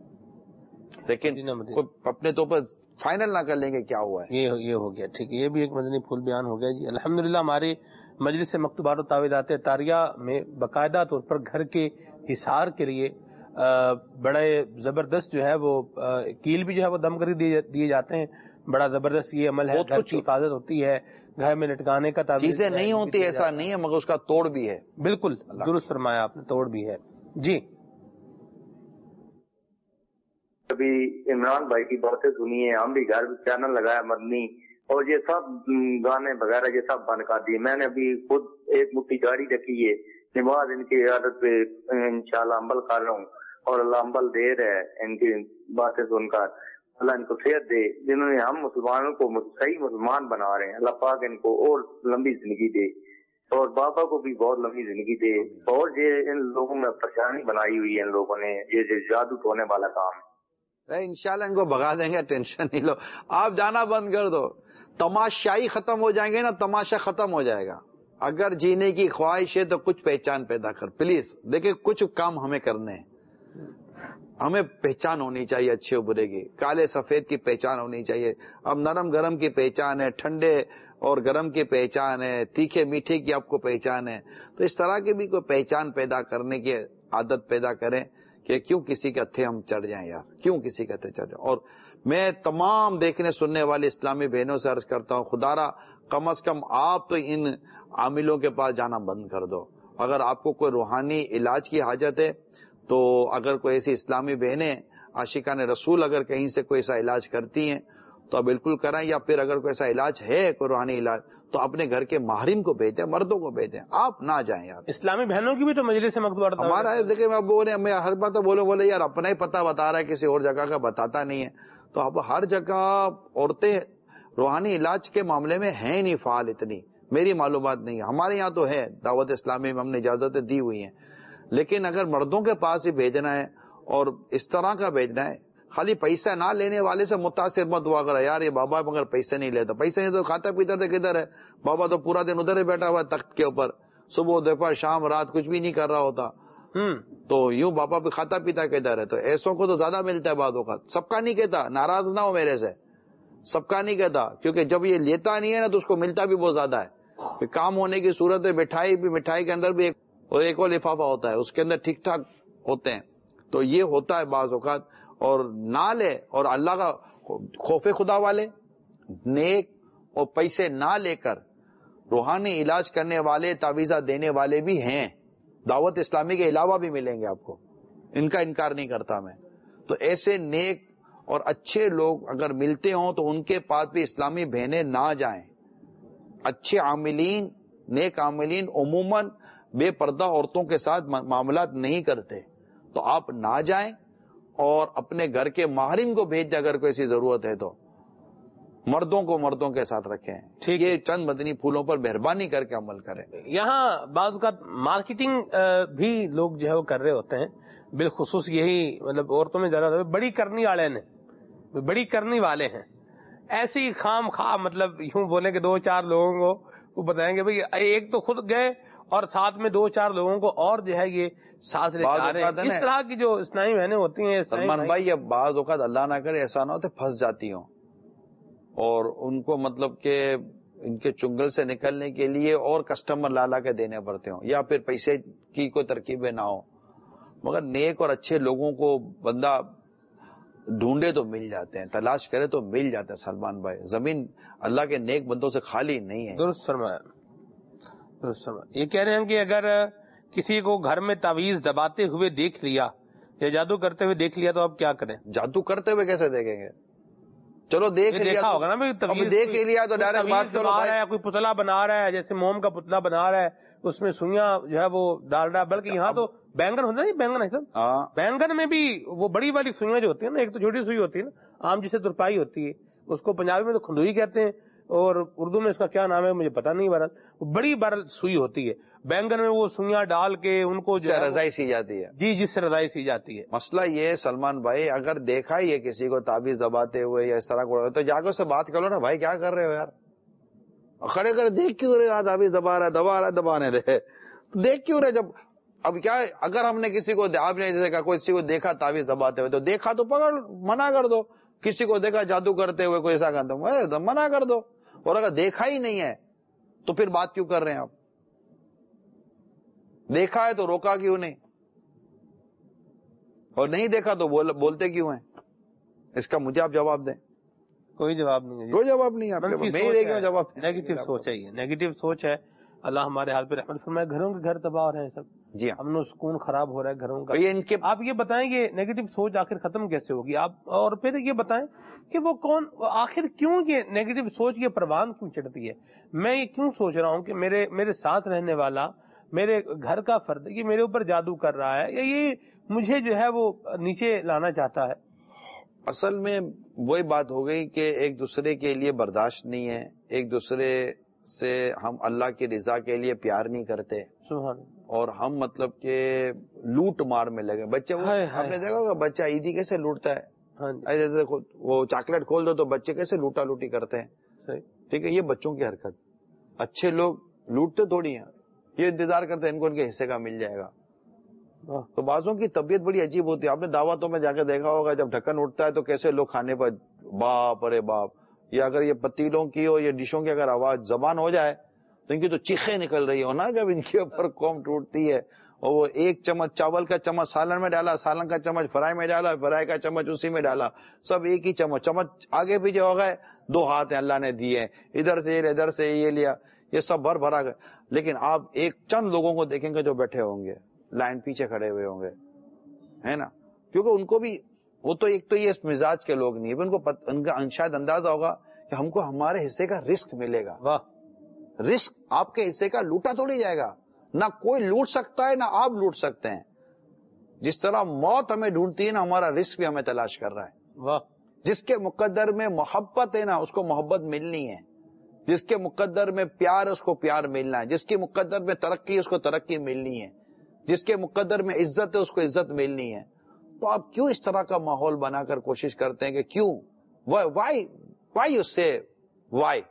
لیکن اپنے طور پر فائنل نہ کر لیں گے کیا ہوا ہے. یہ یہ ہو گیا. ٹھیک ہے, یہ بھی ایک مدنی پھول بیان ہو گیا جی. الحمدللہ ہمارے مجلس مکتوبات و تعویذات عطاریہ میں باقاعدہ طور پر گھر کے حصار کے لیے بڑے زبردست جو ہے وہ کیل بھی جو ہے وہ دم کر دیے جاتے ہیں, بڑا زبردست یہ عمل ہے. گھر کی حفاظت ہوتی ہے, گھر میں لٹکانے کا تعویذ چیزیں نہیں ہوتی, ایسا نہیں ہے, مگر اس کا توڑ بھی ہے. بالکل درست فرمایا آپ نے, توڑ بھی ہے. جی ابھی عمران بھائی کی باتیں سنی ہے, ہم بھی گھر چینل لگایا مدنی, اور یہ سب گانے وغیرہ یہ سب بند کر دیے. میں نے ابھی خود ایک مٹھی گاڑی رکھی ہے, نماز ان کی عادت پہ انشاءاللہ عمل کر رہا ہوں, اور اللہ عمل دے رہا ہے ان کی باتیں سن کر. اللہ ان کو صحت دے, جنہوں نے ہم مسلمانوں کو صحیح مسلمان بنا رہے ہیں, اللہ پاک ان کو اور لمبی زندگی دے, اور بابا کو بھی بہت لمبی زندگی دے. اور یہ ان لوگوں میں پریشانی بنائی ہوئی ہے ان لوگوں نے, یہ جادو ٹونے والا کام ہے. انشاءاللہ ان کو بھگا دیں گے, ٹینشن نہیں لو. آپ جانا بند کر دو, تماشائی ختم ہو جائیں گے نا, تماشا ختم ہو جائے گا. اگر جینے کی خواہش ہے تو کچھ پہچان پیدا کر پلیز. دیکھیں کچھ کام ہمیں کرنے ہیں, ہمیں پہچان ہونی چاہیے اچھے برے کی, کالے سفید کی پہچان ہونی چاہیے. اب نرم گرم کی پہچان ہے, ٹھنڈے اور گرم کی پہچان ہے, تیکھے میٹھے کی آپ کو پہچان ہے. تو اس طرح کی بھی کوئی پہچان پیدا کرنے کی عادت پیدا کریں کہ کیوں کسی کے ہتھے ہم چڑھ جائیں یار, کیوں کسی کے ہتھے چڑھ جائیں. اور میں تمام دیکھنے سننے والے اسلامی بہنوں سے عرض کرتا ہوں, خدا را کم از کم آپ تو ان عاملوں کے پاس جانا بند کر دو. اگر آپ کو کوئی روحانی علاج کی حاجت ہے تو اگر کوئی ایسی اسلامی بہنیں عاشقان رسول اگر کہیں سے کوئی ایسا علاج کرتی ہیں تو آپ بالکل کرائیں, یا پھر اگر کوئی ایسا علاج ہے کوئی روحانی علاج تو اپنے گھر کے ماہرین کو بھیجیں, مردوں کو بھیجیں, آپ نہ جائیں یار. اسلامی بہنوں کی بھی تو مجلس مقبول ہمارا ہے. دیکھیں میں بول رہے میں ہر بار تو بولے بولے یار اپنا ہی پتہ بتا رہا ہے, کسی اور جگہ کا بتاتا نہیں ہے. تو اب ہر جگہ عورتیں روحانی علاج کے معاملے میں ہیں نہیں فعال, اتنی میری معلومات نہیں ہے. ہمارے یہاں تو ہے, دعوت اسلامی میں ہم نے اجازتیں دی ہوئی ہیں, لیکن اگر مردوں کے پاس ہی بھیجنا ہے اور اس طرح کا بھیجنا ہے, خالی پیسہ نہ لینے والے سے متاثر مت ہوا کرا یار یہ بابا مگر پیسے نہیں لیتا, پیسے نہیں تو کھاتا پیتا تھا کدھر ہے بابا, تو پورا دن ادھر ہی بیٹھا ہوا ہے تخت کے اوپر, صبح دوپہر شام رات کچھ بھی نہیں کر رہا ہوتا, تو یوں بابا بھی کھاتا پیتا کدھر ہے. تو ایسوں کو تو زیادہ ملتا ہے بعض اوقات. سب کا نہیں کہتا, ناراض نہ ہو میرے سے, سب کا نہیں کہتا, کیونکہ جب یہ لیتا نہیں ہے نا تو اس کو ملتا بھی بہت زیادہ ہے. کام ہونے کی صورت ہے, مٹھائی بھی, مٹھائی کے اندر بھی ایک اور ایک اور لفافہ ہوتا ہے, اس کے اندر ٹھیک ٹھاک ہوتے ہیں. تو یہ ہوتا ہے بعض اوقات. اور نہ لے, اور اللہ کا خوف خدا والے نیک اور پیسے نہ لے کر روحانی علاج کرنے والے, تعویذہ دینے والے بھی ہیں, دعوت اسلامی کے علاوہ بھی ملیں گے آپ کو, ان کا انکار نہیں کرتا میں. تو ایسے نیک اور اچھے لوگ اگر ملتے ہوں تو ان کے پاس بھی اسلامی بہنیں نہ جائیں. اچھے عاملین, نیک عاملین عموماً بے پردہ عورتوں کے ساتھ معاملات نہیں کرتے, تو آپ نہ جائیں اور اپنے گھر کے ماہرین کو بھیج دیں اگر کوئی ایسی ضرورت ہے تو. مردوں کو مردوں کے ساتھ رکھیں. ٹھیک, یہ چند مدنی پھولوں پر مہربانی کر کے عمل کریں. یہاں بعض کا مارکیٹنگ بھی لوگ جو ہے وہ کر رہے ہوتے ہیں, بالخصوص یہی مطلب عورتوں میں زیادہ بڑی کرنی والے نے, بڑی کرنی والے ہیں, ایسی خام خواہ مطلب یوں بولیں کہ دو چار لوگوں کو وہ بتائیں گے بھائی ایک تو خود گئے اور ساتھ میں دو چار لوگوں کو اور جو ہے یہ ساتھ لے جا رہے ہیں. اس طرح کی جو اسلامی بہنیں ہوتی ہیں سلمان بھائی, یہ بعض اوقات اللہ نہ کرے ایسا نہ ہوتے پھنس جاتی ہوں, اور ان کو مطلب کہ ان کے چنگل سے نکلنے کے لیے اور کسٹمر لا لا کے دینے پڑتے ہوں, یا پھر پیسے کی کوئی ترکیبیں نہ ہو. مگر نیک اور اچھے لوگوں کو بندہ ڈھونڈے تو مل جاتے ہیں, تلاش کرے تو مل جاتے ہیں. سلمان بھائی, زمین اللہ کے نیک بندوں سے خالی نہیں ہے. درست فرمایا, درست فرمایا. یہ کہہ رہے ہیں کہ اگر کسی کو گھر میں تعویذ دباتے ہوئے دیکھ لیا یا جادو کرتے ہوئے دیکھ لیا تو اب کیا کریں؟ جادو کرتے ہوئے کیسے دیکھیں گے؟ چلو دیکھ دیکھا ہوگا نا بھائی, دیکھ لیا تو ڈائریکٹ بات کرو. کوئی پتلا بنا رہا ہے, جیسے موم کا پتلا بنا رہا ہے, اس میں سوئیاں جو ہے وہ ڈال رہا ہے. بلکہ یہاں تو بینگن ہوتا ہے, بینگن ہے سر, بینگن میں بھی وہ بڑی والی سوئیاں جو ہوتی ہیں نا, ایک تو چھوٹی سوئی ہوتی ہے نا عام جسے ترپائی ہوتی ہے, اس کو پنجابی میں تو کھندوئی کہتے ہیں, اور اردو میں اس کا کیا نام ہے مجھے پتا نہیں. بہرحال وہ بڑی بار سوئی ہوتی ہے بینگن میں, وہ سوئیاں ڈال کے ان کو جو رضائی سی جاتی ہے. جی جس سے رضائی سی جاتی ہے. مسئلہ یہ سلمان بھائی, اگر دیکھا ہی ہے کسی کو تعویذ دباتے ہوئے یا اس طرح کو, تو جا کے اس سے بات کرو نا, بھائی کیا کر رہے ہو یار, کھڑے کھڑے دیکھ کیوں رہے ہو, تعویذ دبا رہا ہے, دبا رہا ہے, دبانے دے, دیکھ کیوں رہے. جب اب کیا اگر ہم نے کسی کو, آپ نے جیسے کہا کوئی کسی کو دیکھا تعویذ دباتے ہوئے, تو دیکھا تو پکڑ منع کر دو. کسی کو دیکھا جادو کرتے ہوئے کوئی ایسا کرتا منع کر دو. اور اگر دیکھا ہی نہیں ہے تو پھر بات کیوں کر رہے ہیں آپ؟ دیکھا ہے تو روکا کیوں نہیں, اور نہیں دیکھا تو بول, بولتے کیوں ہیں؟ اس کا مجھے آپ جواب دیں. کوئی جواب نہیں ہے، کوئی جواب نہیں ہے. میں ہی رہ گیا جواب. نیگیٹو سوچ ہے، یہ نیگیٹو سوچ ہے. اللہ ہمارے حال پہ رحمت فرمائے. گھروں کے گھر تباہ ہو رہے ہیں سب. جی امن و سکون خراب ہو رہا ہے گھروں کا. ان کے آپ یہ بتائیں کہ نیگیٹو سوچ آخر ختم کیسے ہوگی آپ؟ اور پھر یہ بتائیں کہ وہ کون آخر کیوں یہ نیگیٹو سوچ یہ پروان کیوں چڑھتی ہے؟ میں یہ کیوں سوچ رہا ہوں کہ میرے میرے ساتھ رہنے والا میرے گھر کا فرد یہ میرے اوپر جادو کر رہا ہے یا یہ مجھے جو ہے وہ نیچے لانا چاہتا ہے؟ اصل میں وہی بات ہو گئی کہ ایک دوسرے کے لیے برداشت نہیں ہے، ایک دوسرے سے ہم اللہ کی رضا کے لیے پیار نہیں کرتے. سبحان. اور ہم مطلب کہ لوٹ مار میں لگے. بچے آپ نے دیکھا ہوگا بچہ عیدی کیسے لوٹتا ہے، ایسے دیکھو وہ چاکلیٹ کھول دو تو بچے کیسے لوٹا لوٹی کرتے ہیں. ٹھیک ہے، یہ بچوں کی حرکت. اچھے لوگ لوٹتے تھوڑی ہیں، یہ انتظار کرتے ہیں ان کو ان کے حصے کا مل جائے گا. تو بعضوں کی طبیعت بڑی عجیب ہوتی ہے. آپ نے دعوتوں میں جا کے دیکھا ہوگا جب ڈھکن اٹھتا ہے تو کیسے لوگ کھانے پر باپ ارے باپ، یا اگر یہ پتیلوں کی ہو یہ ڈشوں کی اگر آواز زبان ہو جائے تو ان کی تو چیخیں نکل رہی ہو نا جب ان کے اوپر قوم ٹوٹتی ہے. اور وہ ایک چمچ چاول کا چمچ سالن میں ڈالا، سالن کا چمچ فرائی میں ڈالا، فرائی کا چمچ اسی میں ڈالا، سب ایک ہی چمچ چمچ آگے پیچھے ہو گئے. دو ہاتھ ہیں اللہ نے دیے، ادھر سے ادھر سے یہ لیا، یہ سب بھر بھرا گئے. لیکن آپ ایک چند لوگوں کو دیکھیں گے جو بیٹھے ہوں گے لائن پیچھے کھڑے ہوئے ہوں گے، ہے نا، کیونکہ ان کو بھی وہ تو ایک تو یہ مزاج کے لوگ نہیں ہے، ان کو پت, ان کا شاید اندازہ ہوگا کہ ہم کو ہمارے حصے کا رزق ملے گا. واہ، رزق آپ کے حصے کا لوٹا تھوڑی جائے گا. نہ کوئی لوٹ سکتا ہے نہ آپ لوٹ سکتے ہیں. جس طرح موت ہمیں ڈھونڈتی ہے نا، ہمارا رزق بھی ہمیں تلاش کر رہا ہے. واہ. جس کے مقدر میں محبت ہے نا اس کو محبت ملنی ہے، جس کے مقدر میں پیار ہے اس کو پیار ملنا ہے، جس کے مقدر میں ترقی ہے اس کو ترقی ملنی ہے، جس کے مقدر میں عزت ہے اس کو عزت ملنی ہے. تو آپ کیوں اس طرح کا ماحول بنا کر کوشش کرتے ہیں کہ کیوں وائی وائی یو سے why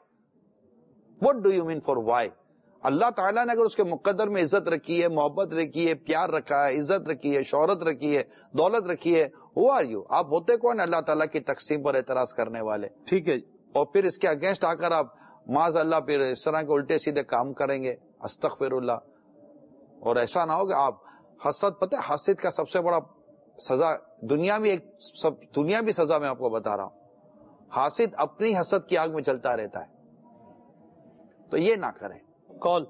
what do you mean for why? Allah تعالیٰ نے اگر اس کے مقدر میں عزت رکھی ہے، محبت رکھی ہے، پیار رکھا ہے، عزت رکھی ہے، شہرت رکھی ہے، دولت رکھی ہے، ہو آر یو؟ آپ ہوتے کون اللہ تعالیٰ کی تقسیم پر اعتراض کرنے والے؟ ٹھیک ہے. اور پھر اس کے اگینسٹ آ کر آپ معاذ اللہ پھر اس طرح کے الٹے سیدھے کام کریں گے. استغفر اللہ. اور ایسا نہ ہو کہ آپ حسد، پتہ ہے حسد کا سب سے بڑا سزا دنیا میں ایک سب دنیا بھی سزا میں آپ کو بتا رہا ہوں، حاسد اپنی حسد کی آگ میں چلتا رہتا ہے. تو یہ نہ کریں. کال.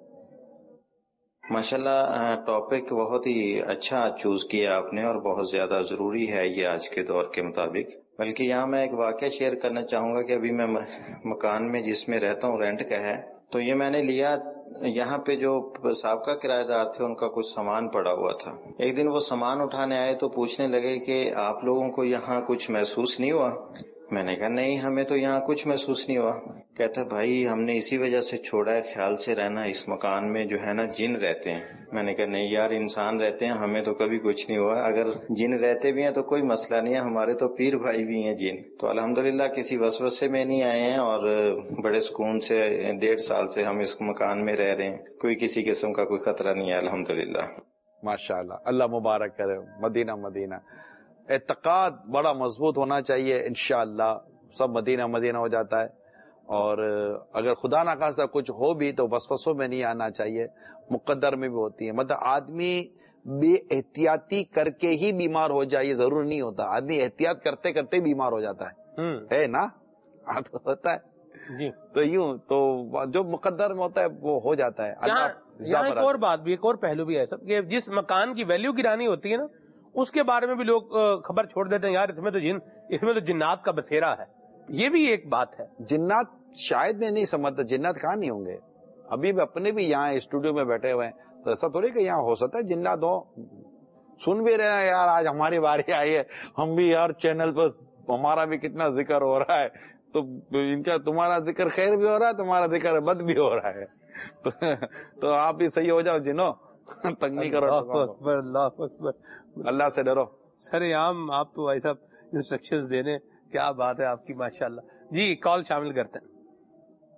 ماشاءاللہ ٹاپک بہت ہی اچھا چوز کیا آپ نے اور بہت زیادہ ضروری ہے یہ آج کے دور کے مطابق. بلکہ یہاں میں ایک واقعہ شیئر کرنا چاہوں گا کہ ابھی میں مکان میں جس میں رہتا ہوں رینٹ کا ہے، تو یہ میں نے لیا، یہاں پہ جو سابقہ کرایہ دار تھے ان کا کچھ سامان پڑا ہوا تھا. ایک دن وہ سامان اٹھانے آئے تو پوچھنے لگے کہ آپ لوگوں کو یہاں کچھ محسوس نہیں ہوا؟ میں نے کہا نہیں ہمیں تو یہاں کچھ محسوس نہیں ہوا. کہتا بھائی ہم نے اسی وجہ سے چھوڑا ہے خیال سے رہنا، اس مکان میں جو ہے نا جن رہتے ہیں. میں نے کہا نہیں یار انسان رہتے ہیں، ہمیں تو کبھی کچھ نہیں ہوا. اگر جن رہتے بھی ہیں تو کوئی مسئلہ نہیں ہے، ہمارے تو پیر بھائی بھی ہیں جن. تو الحمدللہ کسی وسوسے میں نہیں آئے ہیں اور بڑے سکون سے ڈیڑھ سال سے ہم اس مکان میں رہ رہے ہیں، کوئی کسی قسم کا کوئی خطرہ نہیں ہے الحمدللہ. ماشاءاللہ، اللہ مبارک کرے. مدینہ مدینہ اعتقاد بڑا مضبوط ہونا چاہیے، انشاءاللہ سب مدینہ مدینہ ہو جاتا ہے. اور اگر خدا نخواستہ کچھ ہو بھی تو وسوسوں میں نہیں آنا چاہیے، مقدر میں بھی ہوتی ہے. مطلب آدمی بے احتیاطی کر کے ہی بیمار ہو جائے ضرور نہیں ہوتا، آدمی احتیاط کرتے کرتے بیمار ہو جاتا ہے، ہے نا؟ ہوتا ہے جی. تو یوں تو جو مقدر میں ہوتا ہے وہ ہو جاتا ہے. یہاں ایک اور بات بھی، ایک اور پہلو بھی ہے سب کہ جس مکان کی ویلیو گرانی ہوتی ہے نا اس کے بارے میں بھی لوگ خبر چھوڑ دیتے ہیں، یار اس میں تو جن اس میں تو جنات کا بسیرا ہے. یہ بھی ایک بات ہے. جنات شاید میں نہیں سمجھتا، جنات کہاں نہیں ہوں گے. ابھی بھی اپنے بھی یہاں اسٹوڈیو میں بیٹھے ہوئے ہیں تو ایسا تھوڑی کہ یہاں ہو سکتا ہے جنات ہو. سن بھی رہے ہیں یار آج ہماری باری آئی ہے، ہم بھی یار چینل پر ہمارا بھی کتنا ذکر ہو رہا ہے، تو ان کا تمہارا ذکر خیر بھی ہو رہا ہے، تمہارا ذکر بد بھی ہو رہا ہے. تو آپ بھی صحیح ہو جاؤ جنو، تنگ نہیں کرو. اللہ اکبر، اللہ سے ڈرو. سر عام آپ تو ایسا انسٹرکشن دینے، کیا بات ہے آپ کی ماشاءاللہ. جی کال شامل کرتے ہیں.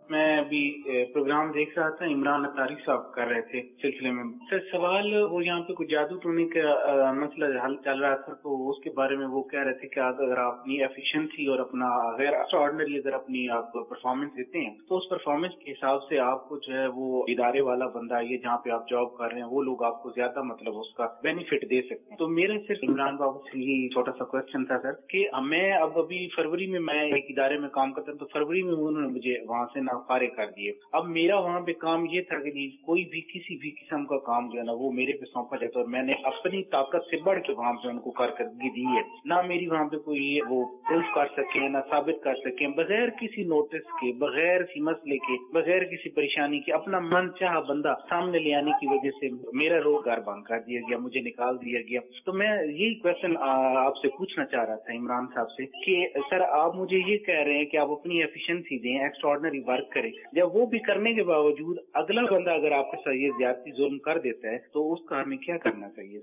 میں ابھی پروگرام دیکھ رہا تھا، عمران اطاری صاحب کر رہے تھے سلسلے میں سر سوال، وہ یہاں پہ کوئی جادو ٹونے کا مسئلہ حل چل رہا تھا، تو اس کے بارے میں وہ کہہ رہے تھے کہ اگر آپ اپنی ایفیشنسی اور اپنا غیر ایکسٹراڈنری اگر اپنی آپ پرفارمنس دیتے ہیں تو اس پرفارمنس کے حساب سے آپ کو جو ہے وہ ادارے والا بندہ یہ جہاں پہ آپ جاب کر رہے ہیں وہ لوگ آپ کو زیادہ مطلب اس کا بینیفٹ دے سکتے ہیں. تو میرا صرف عمران بابو سے یہ چھوٹا سا کوشچن تھا سر کہ میں اب ابھی فروری میں میں ایک ادارے میں کام کرتا ہوں، تو فروری میں انہوں نے مجھے وہاں سے نا فارغ کر دیے. اب میرا وہاں پہ کام یہ تھا کہ کوئی بھی کسی بھی قسم کا کام جو ہے نا وہ میرے پہ سونپا جاتا، اور میں نے اپنی طاقت سے بڑھ کے وہاں پہ ان کو کارکردگی دی ہے. نہ میری وہاں پہ کوئی وہ پروف کر سکے نہ ثابت کر سکے، بغیر کسی نوٹس کے، بغیر کسی مسئلے کے، بغیر کسی پریشانی کے اپنا من چاہا بندہ سامنے لے آنے کی وجہ سے میرا روزگار بند کر دیا گیا، مجھے نکال دیا گیا. تو میں یہی کوشچن آپ سے پوچھنا چاہ رہا تھا عمران صاحب سے کہ سر آپ مجھے یہ کہہ رہے ہیں کہ آپ اپنی ایفیشنسی دیں، ایکسٹراڈنری ورک کریں، جب وہ بھی کرنے کے باوجود اگلا بندہ اگر آپ کے ساتھ یہ زیادتی ظلم کر دیتا ہے تو اس کا ہمیں کیا کرنا چاہیے؟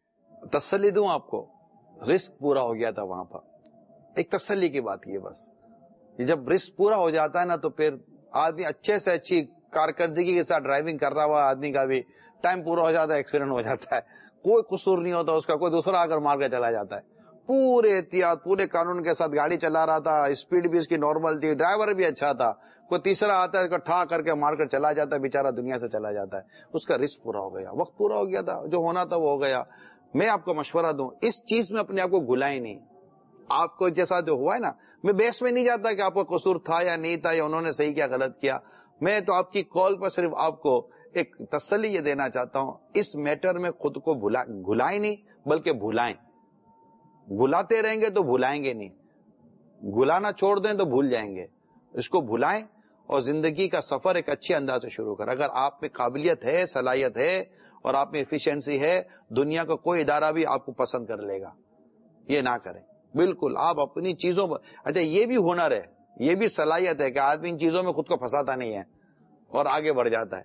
تسلی دوں آپ کو، رسک پورا ہو گیا تھا وہاں پر، ایک تسلی کی بات یہ بس. یہ جب رسک پورا ہو جاتا ہے نا تو پھر آدمی اچھے سے اچھی کارکردگی کے ساتھ ڈرائیونگ کر رہا ہوا آدمی کا بھی ٹائم پورا ہو جاتا ہے، ایکسیڈنٹ ہو جاتا ہے، کوئی قصور نہیں ہوتا اس کا، کوئی دوسرا اگر مار کے چلا جاتا ہے. پورے احتیاط پورے قانون کے ساتھ گاڑی چلا رہا تھا، اسپیڈ بھی اس کی نارمل تھی، ڈرائیور بھی اچھا تھا، کوئی تیسرا آتا ہے ٹھا کر کے مار کر چلا جاتا ہے، بیچارہ دنیا سے چلا جاتا ہے. اس کا رسک پورا ہو گیا، وقت پورا ہو گیا تھا، جو ہونا تھا وہ ہو گیا. میں آپ کو مشورہ دوں، اس چیز میں اپنے آپ کو گھلائیں نہیں. آپ کو جیسا جو ہوا ہے نا، میں بیس میں نہیں جاتا کہ آپ کا قصور تھا یا نہیں تھا یا انہوں نے صحیح کیا غلط کیا. میں تو آپ کی کال پر صرف آپ کو ایک تسلی یہ دینا چاہتا ہوں، اس میٹر میں خود کو گھلائیں نہیں بلکہ بھلائیں. گھلاتے رہیں گے تو بھلائیں گے نہیں، گھلانا چھوڑ دیں تو بھول جائیں گے. اس کو بھلائیں اور زندگی کا سفر ایک اچھے انداز سے شروع کریں. اگر آپ میں قابلیت ہے، صلاحیت ہے اور آپ میں ایفیشنسی ہے، دنیا کا کوئی ادارہ بھی آپ کو پسند کر لے گا. یہ نہ کریں بالکل. آپ اپنی چیزوں پر، اچھا یہ بھی ہنر ہے، یہ بھی صلاحیت ہے کہ آدمی ان چیزوں میں خود کو پھنساتا نہیں ہے اور آگے بڑھ جاتا ہے.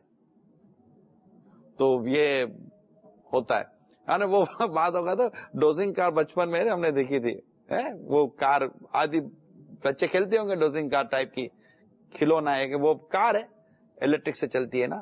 تو یہ ہوتا ہے نا. وہ بات ہوگا تو ڈوزنگ کار بچپن میں ہم نے دیکھی تھی، وہ کار آدھی بچے کھیلتے ہوں گے، ڈوزنگ کار ٹائپ کی کھلونا ہے کہ وہ کار ہے الیکٹرک سے چلتی ہے نا.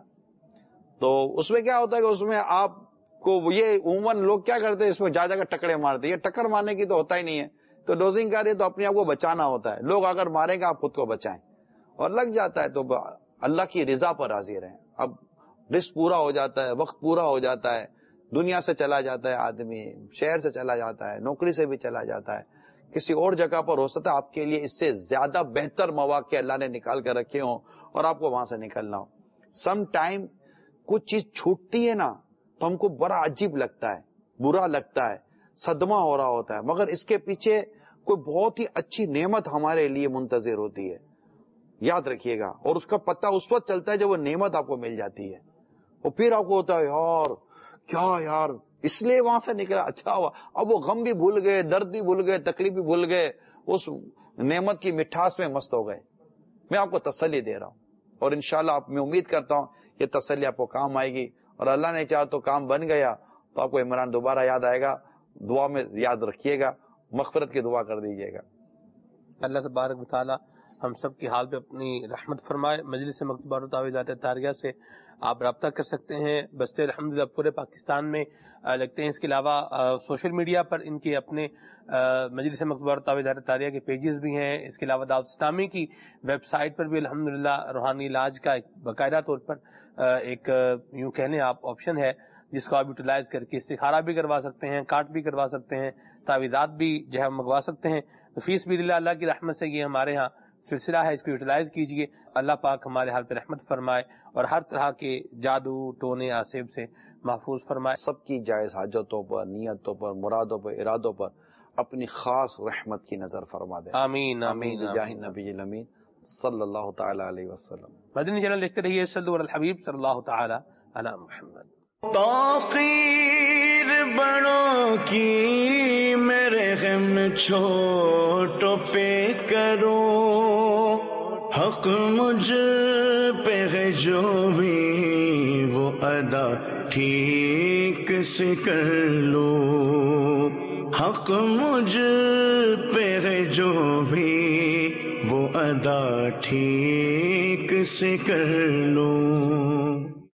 تو اس میں کیا ہوتا ہے کہ اس میں آپ کو یہ عموماً لوگ کیا کرتے ہیں، اس میں جا جا کر ٹکرے مارتے ہیں. یہ ٹکر مارنے کی تو ہوتا ہی نہیں ہے. تو ڈوزنگ کار ہے تو اپنے آپ کو بچانا ہوتا ہے. لوگ اگر ماریں گے آپ خود کو بچائیں، اور لگ جاتا ہے تو اللہ کی رضا پر راضی رہیں. اب رزق پورا ہو جاتا ہے، وقت پورا ہو جاتا ہے، دنیا سے چلا جاتا ہے آدمی، شہر سے چلا جاتا ہے، نوکری سے بھی چلا جاتا ہے، کسی اور جگہ پر ہو سکتا ہے آپ کے لیے اس سے زیادہ بہتر مواقع اللہ نے نکال کر رکھے ہوں اور آپ کو وہاں سے نکلنا ہو. سم ٹائم کچھ چیز چھوٹتی ہے نا تو ہم کو بڑا عجیب لگتا ہے، برا لگتا ہے، صدمہ ہو رہا ہوتا ہے، مگر اس کے پیچھے کوئی بہت ہی اچھی نعمت ہمارے لیے منتظر ہوتی ہے. یاد رکھیے گا. اور اس کا پتہ اس وقت چلتا ہے جب وہ نعمت آپ کو مل جاتی ہے، اور پھر آپ کو ہوتا ہے یار کیا یار اس لیے وہاں سے نکلا، اچھا ہوا. اب وہ غم بھی بھول گئے، درد بھی بھول گئے، تکلیف بھی بھول گئے، اس نعمت کی مٹھاس میں مست ہو گئے. میں آپ کو تسلی دے رہا ہوں اور انشاءاللہ آپ میں امید کرتا ہوں یہ تسلی آپ کو کام آئے گی. اور اللہ نے چاہا تو کام بن گیا تو آپ کو عمران دوبارہ یاد آئے گا. دعا میں یاد رکھیے گا، مغفرت کی دعا کر دیجیے گا. اللہ تبارک و تعالی ہم سب کی حال پہ اپنی رحمت فرمائے. مجلس مکتبہ تعویذات طاریہ سے آپ رابطہ کر سکتے ہیں. بستے الحمدللہ پورے پاکستان میں لگتے ہیں. اس کے علاوہ سوشل میڈیا پر ان کے اپنے مجلس مکتبہ تعویذات طاریہ کے پیجز بھی ہیں. اس کے علاوہ دعوت اسلامی کی ویب سائٹ پر بھی الحمدللہ روحانی علاج کا ایک باقاعدہ طور پر ایک یوں کہنے آپ آپشن ہے جس کو آپ یوٹیلائز کر کے استخارہ بھی کروا سکتے ہیں، کاٹ بھی کروا سکتے ہیں، تعویذات بھی جو ہے منگوا سکتے ہیں. فیس بھی اللہ اللہ کی رحمت سے یہ ہمارے ہاں سلسلہ ہے، اس کو یوٹیلائز کیجئے. اللہ پاک ہمارے حال پہ رحمت فرمائے اور ہر طرح کے جادو ٹونے آسیب سے محفوظ فرمائے. سب کی جائز حاجتوں پر، نیتوں پر، مرادوں پر، ارادوں پر اپنی خاص رحمت کی نظر فرما دے. آمین آمین بجاہ النبی الامین صلی اللہ تعالی علیہ وسلم. مدنی چینل دیکھتے رہیے. صلو علی الحبیب صلی اللہ تعالی علی محمد. تاخیر بڑوں کی میرے غم چھوٹوں پہ کرو، حق مجھ پہ ہے جو بھی وہ ادا ٹھیک سے کر لو، حق مجھ پہ ہے جو بھی وہ ادا ٹھیک سے کر لوں.